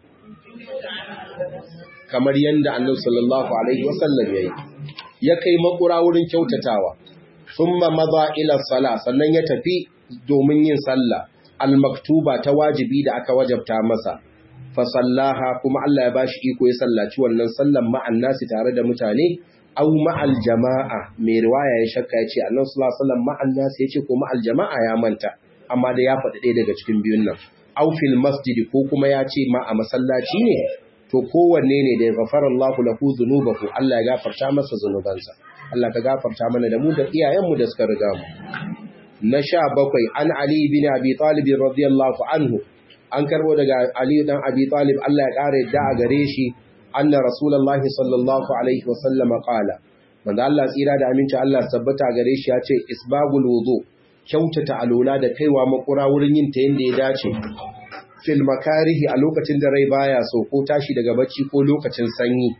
kamar yanda Annabi sallallahu alaihi wasallam yayi ya kai makura wurin kyautatawa thumma madha ila salah sannan ya tafi domin yin sallah al-maktuba ta wajibi da aka wajabta masa fasallaha kuma Allah ya bashi iko ya sallaci wannan sallan ma'an nasi tare da mutane aw ma'al jama'a mai riwaya ya shakka yace Annabi sallallahu alaihi wasallam ma'an nasi yace ko ma'al jama'a ya manta amma da ya faɗi ɗaya daga cikin biyun nan aw fil masjid ko kuma ya ce ma a masallaci ne to kowanne ne da ya ghafara Allahu lahu dhunubahu Allah ya gafarta masa zunubansa Allah ka gafarta mana da mu da iyayenmu da suka riga mu na sha bakwai an Ali bin Abi Talib radiyallahu anhu an karbo daga Ali dan Abi Talib Allah ya kare da a gare shi anna rasulullahi sallallahu alaihi wa sallam qala manzo Allah tsira da aminci Allah tabbata gare shi ya ce isbagul wudu kyautata alula da kaiwa makura wurin yin ta yanda ya dace fil makarihi a lokacin da rai baya so ko tashi daga bacci ko lokacin sanyi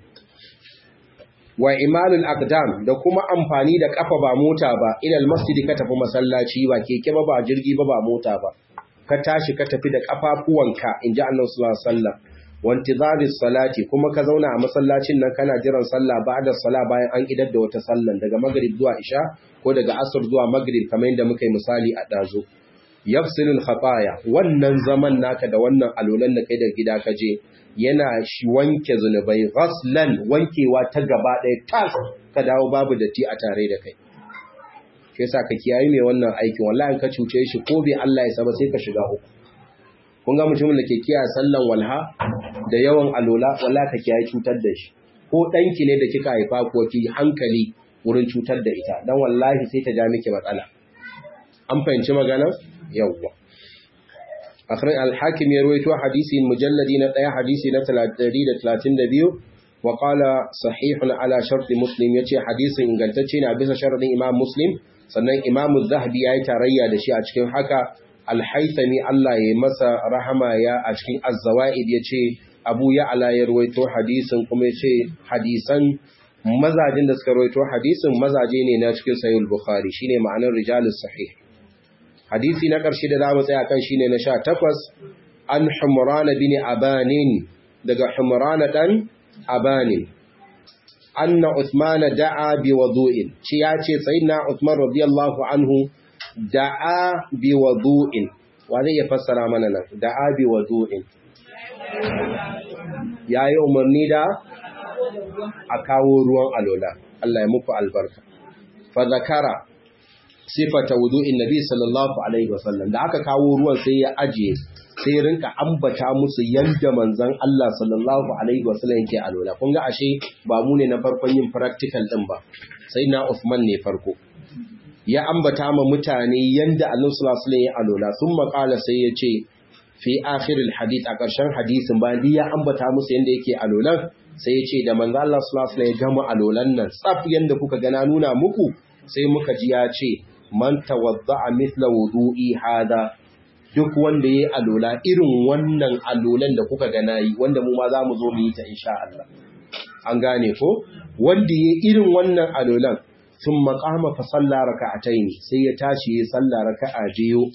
wa imalul aqdam da kuma amfani da kafa ba mota ba ila almasjid ka tafi masallaci ba keke ba ba jirgi ba ba mota ba ka tashi ka tafi da kafafuwanka inji Annabi sallallahu alaihi wasallam wa intizaris salati kuma ka zauna a masallacin nan kana jiran sallah ba'da salah bayan an idar da wata sallan daga maghrib zuwa isha ko daga asr zuwa maghrib kamar yadda muka yi misali a dazo yafsilul khataya wannan zaman naka da wannan alolan da kai da gida kaje yana shi wanke zunubai ghaslan wankewa ta gaba ɗaya tas ka dawo babu datti a tare da kai shi yasa ka kiyaye mai wannan aikin wallahi ka cuce shi ko bai Allah ya saba sai ka shiga uku kun ga mutumin da ke kiyaye sallan walha da yawan alola wallahi ka kiyaye cutar da shi ko danki ne da kika haifa ko ki hankali wurin cutar da ita dan wallahi sai ta ja miki matsala an fahimci magana yawwa akhrin al-hakim ya rawaito hadisi mujalladi na daya hadisi na ɗari da talatin da biyu wa qala sahihun ala shart muslim yace hadisin ingantacce ne a bisa sharadin imam muslim sannan imam az-zahabi yayi tarayya da shi a cikin haka al-haythami Allah ya masa rahama ya a cikin az-zawaid yace abu ya'la ya rawaito hadisin kuma yace hadisan mazajin da suka rawaito hadisin mazaje ne na cikin sahih al-bukhari shine ma'anar rijalus sahih hadisi na ƙarshe da zamu tsaya kan shine na sha takwas an Humran bin Abanin daga Humran dan Abanin anna Uthman da'a bi wudu'in ci yace sayyidina Uthman radiyallahu anhu da'a bi wudu'in wa zai ya fassara mana nan da'a bi wudu'in yayi umarni da a kawo ruwan alola Allah ya muku albarka fa zakara sifata wudu'in nabi sallallahu alaihi wasallam da aka kawo ruwan sai ya ajiye sai rinka ambata musu yanda manzon Allah sallallahu alaihi wasallam yake alola kun ga ashe ba mu ne na farkon yin practical din ba sai na Uthman ne farko ya ambata ma mutane yanda Allah sallallahu alaihi wasallam ya alola sun makala sai ya ce fi akhiril hadith a ƙarshen hadisin bayan ya ambata musu yanda yake alolan sai ya ce da manzon Allah sallallahu alaihi wasallam ya gama alolan nan tsaf yanda kuka ga na nuna muku sai muka ji ya ce man tawadda'a mithla wudu'i hada duk wanda yayi alola irin wannan alolan da kuka ga nayi wanda mu ma zamu zo mu yi ta insha Allah an gane ko wanda yayi irin wannan alolan thumma qama fa salla raka'atayn sai ya tashi ya salla raka'a biyu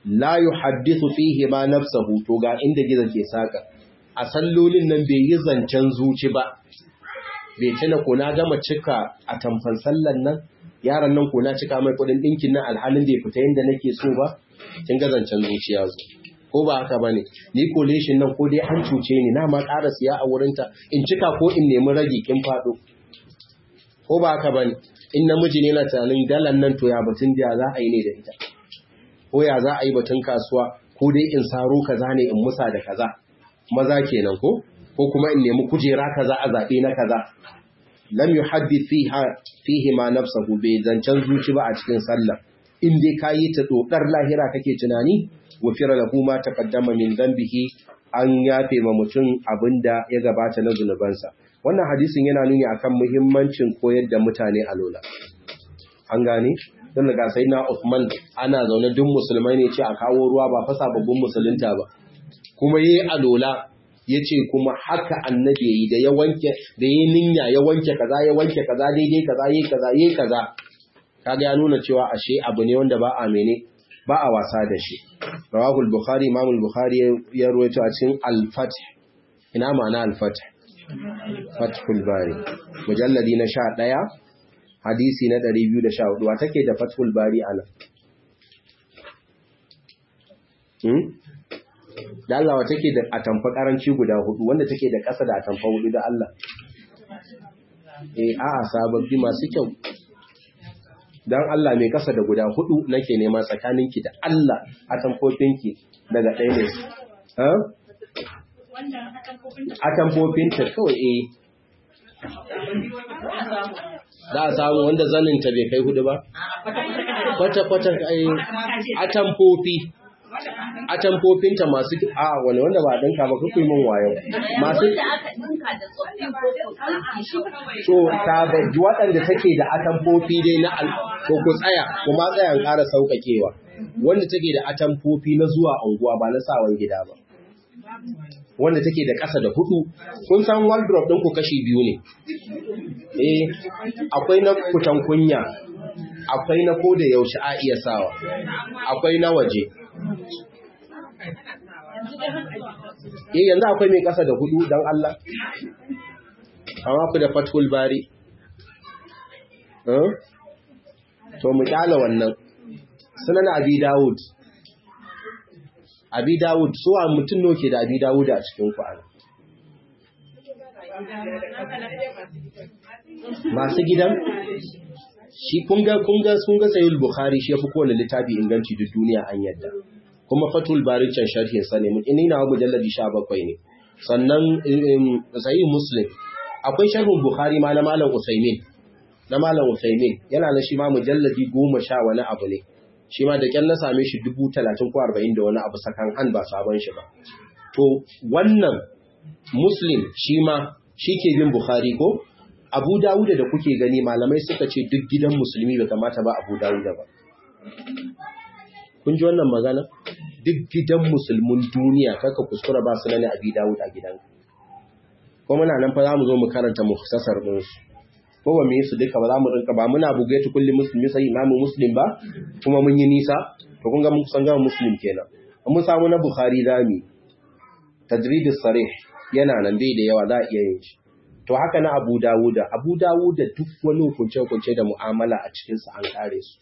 la yuhaddithu fihi ma nafsuhu, to ga inda gizo ke saka a sallolin nan bai yi zancen zuci ba, bai tana ko na gama cika a tamfan sallan nan, yaron nan ko na cika mai kudin dinkin nan alhalin bai fita yanda nake so ba, kin ga zancen zuciya zo ko ba haka bane, ni collation nan ko dai an cuce ni na ma ƙara siya a wurinta in cika ko in nemi ragi kin fado, ko ba haka bane. In namiji ne na tunanin dalan nan to ya batun da za a yi ne da ita, ko ya za a yi batun kasuwa, ko dai in saro kaza ne in musa da kaza, maza kenan ko ko kuma in nemi kujera kaza a zabe na kaza. Lam yuhaddith fiha fihi ma nafsuhu, bai zancen zuci ba a cikin sallah. In dai kayi ta dokar lahira kake tunani, wafira lahu ma taqaddama min dhanbihi, an yafe ma mutum abinda ya gabata na zunubansa. Wannan hadisin yana nuni akan muhimmancin koyar da mutane alola. An gane? Don daga sai na Uthman ana zaune duk musulmai ne ce a kawo ruwa ba fa sababbin musulunta ba. Kuma yayi alola yace kuma haka annabi yayi da ya wanke da yayi ninya ya wanke kaza ya wanke kaza daidai kaza yayi kaza yayi kaza. Kaga ya nuna cewa ashe abu ne wanda ba a mene ba a wasa da shi. Rawahul Bukhari, Imam al-Bukhari ya rawaito a cikin Al-Fath. Ina ma'ana Al-Fath? Fathul Bari. Mujalladi na sha ɗaya, hadisi na ɗari biyu da sha hudu. Wa take da Fathul Bari ana? Hmm? Da Allah wa take da atamfa karanci guda hudu, wanda take da ƙasa da atamfa hudu da Allah. Eh, a'a sababbi masu kyau. Dan Allah mai kasa da guda hudu nake nema tsakaninki da Allah a tamfofinki daga ɗaya ne. Ha? A tamfofinta kawai eh. Za a samu wanda zaninta bai kai hudu ba? Kwata-kwata ai a tamfofi. A tamfofinta masu a wani wanda ba dinka ba kuku min wayo. Masu to sababbi waɗanda take da atamfofi dai na al ko ku tsaya kuma tsayan ƙara sauƙaƙewa, wanda take da atamfofi na zuwa unguwa ba na sawan gida ba, wanda take da ƙasa da hudu. Kun san wardrobe ɗin ku kashi biyu ne, eh akwai na kutan kunya, akwai na koda yaushe a iya sawa, akwai na waje. Eh yanzu akwai mai ƙasa da hudu dan Allah, amma ku da Fathul Bari. Eh to mu kyala wannan. Sunan Abi Dawud. Abi Dawud suwa mutum no ke da Abi Dawud a cikin ku ana. Masu gidan shi kunga kunga sun ga Sahih Bukhari shi yafi kowane littafi inganci duk duniya an yadda. Kuma Fathul Bari can sharhin sa ne mun ina na mujalladi sha bakwai ne. Sannan Sahih Muslim akwai sharhin Bukhari ma na Malam Usaimin. Na Malam Usaimin yana na shi ma mujalladi goma sha wani abu ne. Shi ma da kyan na same shi dubu talatin ko arba'in da wani abu sakan an ba sabon shi ba. To wannan Muslim shi ma shi ke bin Bukhari ko? Abu Dawud da kuke gani malamai suka ce duk gidan musulmi bai kamata ba Abu Dawud ba. Kun ji wannan magana? Duk gidan musulmin duniya kaka kuskura ba su nane Abi Dawud a gidanka. Ko muna nan fa za mu zo mu karanta mukhtasar din su. Ko ba mu yi su duka ba za mu rinka ba muna bugaitu kulli muslimi sai imamu Muslim ba kuma mun yi nisa to kun ga mun san ga Muslim kenan. Mun samu na Bukhari zami. Tadrid as-sarih yana nan bai da yawa za a iya yin shi. To haka na Abu Dawud, Abu Dawud duk wani hukunce-hukunce da mu'amala a cikinsa an kare su.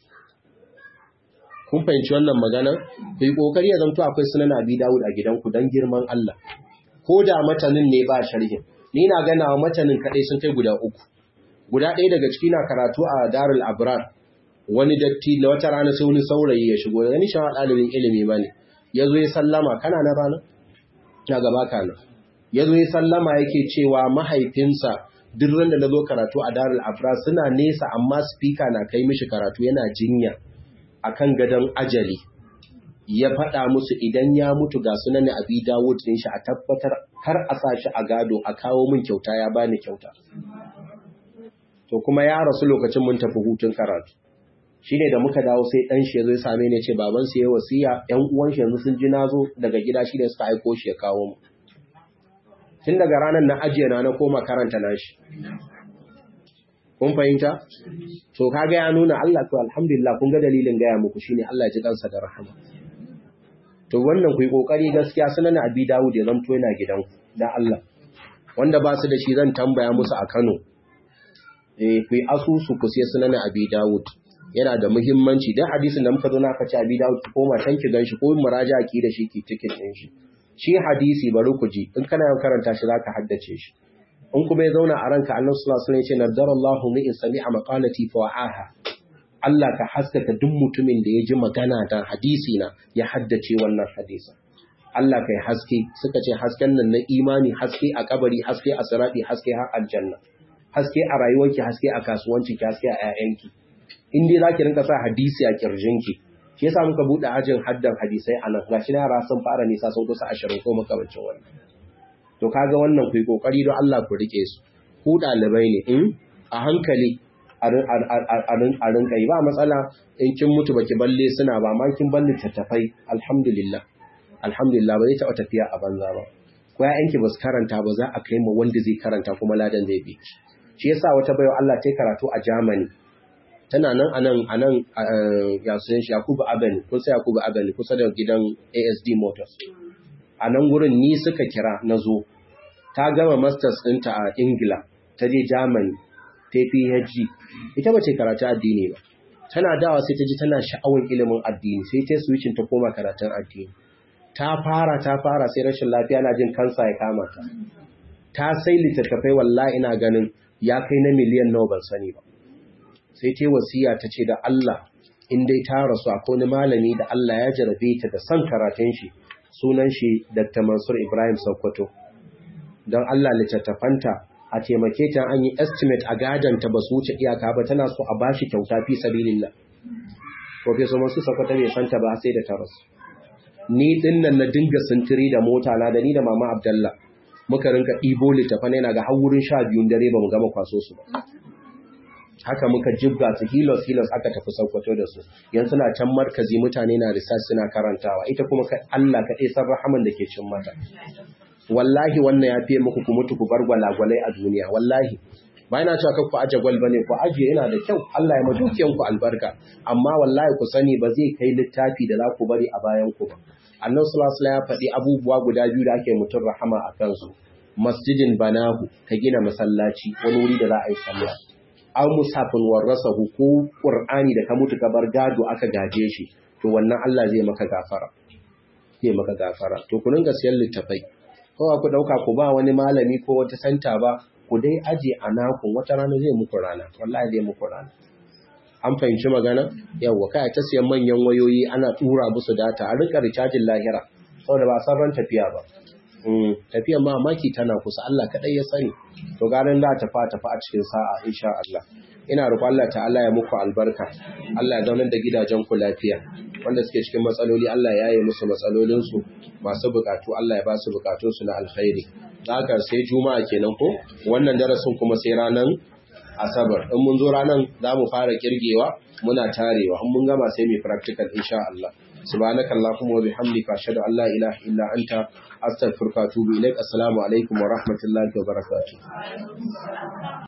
Kun fahimci wannan magana? Ku yi ƙoƙari ya zanto akwai sunan Abi Dawud a gidanku don girman Allah. Ko da matanin ne ba sharhin, ni na gana wa matanin kaɗai sun kai guda uku. Guda ɗaya daga ciki na karatu a Darul Abrar, wani datti da wata rana sai wani saurayi ya shigo, da ni shawa ɗalibin ilimi ba ne. Ya zo ya sallama, kana na rana? Na gaba kana. Ya zo ya sallama yake cewa mahaifinsa duk randa na zo karatu a Darul Abrar suna nesa amma speaker na kai mishi karatu yana jinya akan gadon ajali. Ya faɗa musu idan ya mutu ga sunan Abi Dawud din shi a tabbatar kar a sa shi a gado a kawo min kyauta ya bani kyauta. To kuma ya rasu lokacin mun tafi hutun karatu. Shine da muka dawo sai dan shi ya zo ya same ni ya ce baban sa ya wasiya ƴan uwan shi yanzu sun ji nazo daga gida shi da suka aiko shi ya kawo mu. Tun daga ranar na ajiye na na koma karanta nashi. Kun fahimta? To kaga ya nuna Allah to alhamdulillah kun ga dalilin gaya muku shine Allah ya ji kansa da rahama. to wannan ku yi kokari gaskiya sunan Abi Dawud ya zamto yana gidan da Allah wanda ba su da shi zan tambaya musu a Kano eh ku yi asusu ku sai sunan Abi Dawud yana da muhimmanci dan hadisin da muka zo na kace Abi Dawud ko ma tanki ganshi ko muraja'a ki da shi ki ticket din shi shi hadisi bari ku ji in kana karanta shi zaka haddace shi in kuma ya zauna a ranka Annabi sallallahu alaihi wasallam ya ce nadarallahu min sami'a maqalati fa wa'aha Allah ka haskaka duk mutumin da ya ji magana da hadisi na ya haddace wannan hadisin Allah kai haske suka ce hasken nan na imani haske a kabari haske a sirati haske har aljanna haske a rayuwarki haske a kasuwanci haske a ƴaƴanki in dai zaki rinka sa hadisi a kirjinki shi yasa muka bude ajin haddan hadisai anan gashi na yara sun fara nisa sun kusa ashirin ko makamancin wannan to kaga wannan ku yi kokari don Allah ku rike su ku dalibai ne in a hankali a rinka yi ba matsala in kin mutu baki balle suna ba ma kin balle tattafai alhamdulillah alhamdulillah ba zai taɓa tafiya a banza ba ko ƴaƴanki ba su karanta ba za a kai ma wanda zai karanta kuma ladan zai bi shi yasa wata bayo Allah ta karatu a Germany tana nan anan anan ya sunan shi Yakubu Abani kun sai Yakubu Abani kusa da gidan A S D Motors a nan gurin ni suka kira nazo ta gama masters ɗinta a Ingila ta je Germany ta P H D ita bace karatu addini ba tana dawa sai ta ji tana sha'awar ilimin addini sai ta switching ta koma karatun addini ta fara ta fara sai rashin lafiya na jin kansa ya kama ta ta sai littattafai wallahi ina ganin ya kai na miliyan nawa ban sani ba sai ta wasiya ta ce da Allah in dai ta rasu akwai wani malami da Allah ya jarabe ta da son karatun shi sunan shi Doctor Mansur Ibrahim Sokoto don Allah littattafanta a taimake ta an yi estimate a gadanta ba su wuce iyaka ba tana so a bashi kyauta fi sabilillah Professor Mansur Sokoto bai santa ba sai da ta rasu ni din nan na dinga sintiri da mota na da ni da Mama Abdullah muka rinka ɗibo littafan yana ga har wurin sha biyun dare ba mu gama kwaso su ba haka muka jibga su hilos hilos aka tafi Sokoto da su yanzu suna can markazi mutane na research suna karantawa ita kuma Allah kaɗai san rahaman da ke cin mata wallahi wannan ya fiye muku ku mutu ku bar gwalagwalai a duniya wallahi ba yana cewa ku aje gwal bane ku aje yana da kyau Allah ya madukiyan ku albarka amma wallahi ku sani ba zai kai littafi da za ku bari a bayan ku ba Annabi sallallahu alaihi wasallam ya faɗi abubuwa guda biyu da ake mutun rahama a kansu masjidin banahu ka gina masallaci wani wuri da za a yi sallah aw musafin warasahu ko qur'ani da ka mutu ka bar gado aka gaje shi to wannan Allah zai maka gafara zai maka gafara to ku ringa siyan littafai ko ku dauka ku ba wani malami ko wata santa ba ku dai aje a naku wata rana zai muku rana wallahi zai muku rana an fahimci magana yawa kai ta siyan manyan wayoyi ana tura musu data a rika recharging lahira saboda ba san ran tafiya ba mm tafiyar mamaki tana kusa Allah kadai ya sani to garin da tafa tafa a cikin sa'a insha Allah ina roƙon Allah ta'ala ya muku albarka Allah ya zaunar da gidajen ku lafiya wanda suke cikin matsaloli Allah ya yi musu matsalolin su masu bukatu Allah ya ba su bukatun su na alkhairi haka sai juma'a kenan ko wannan darasin kuma sai ranan asabar in mun zo ranan zamu fara kirgewa muna tarewa in mun gama sai mu practical insha Allah subhanakallahumma wa bihamdika ashhadu an la ilaha illa anta astaghfiruka wa atubu ilaik assalamu alaikum wa rahmatullahi wa barakatuh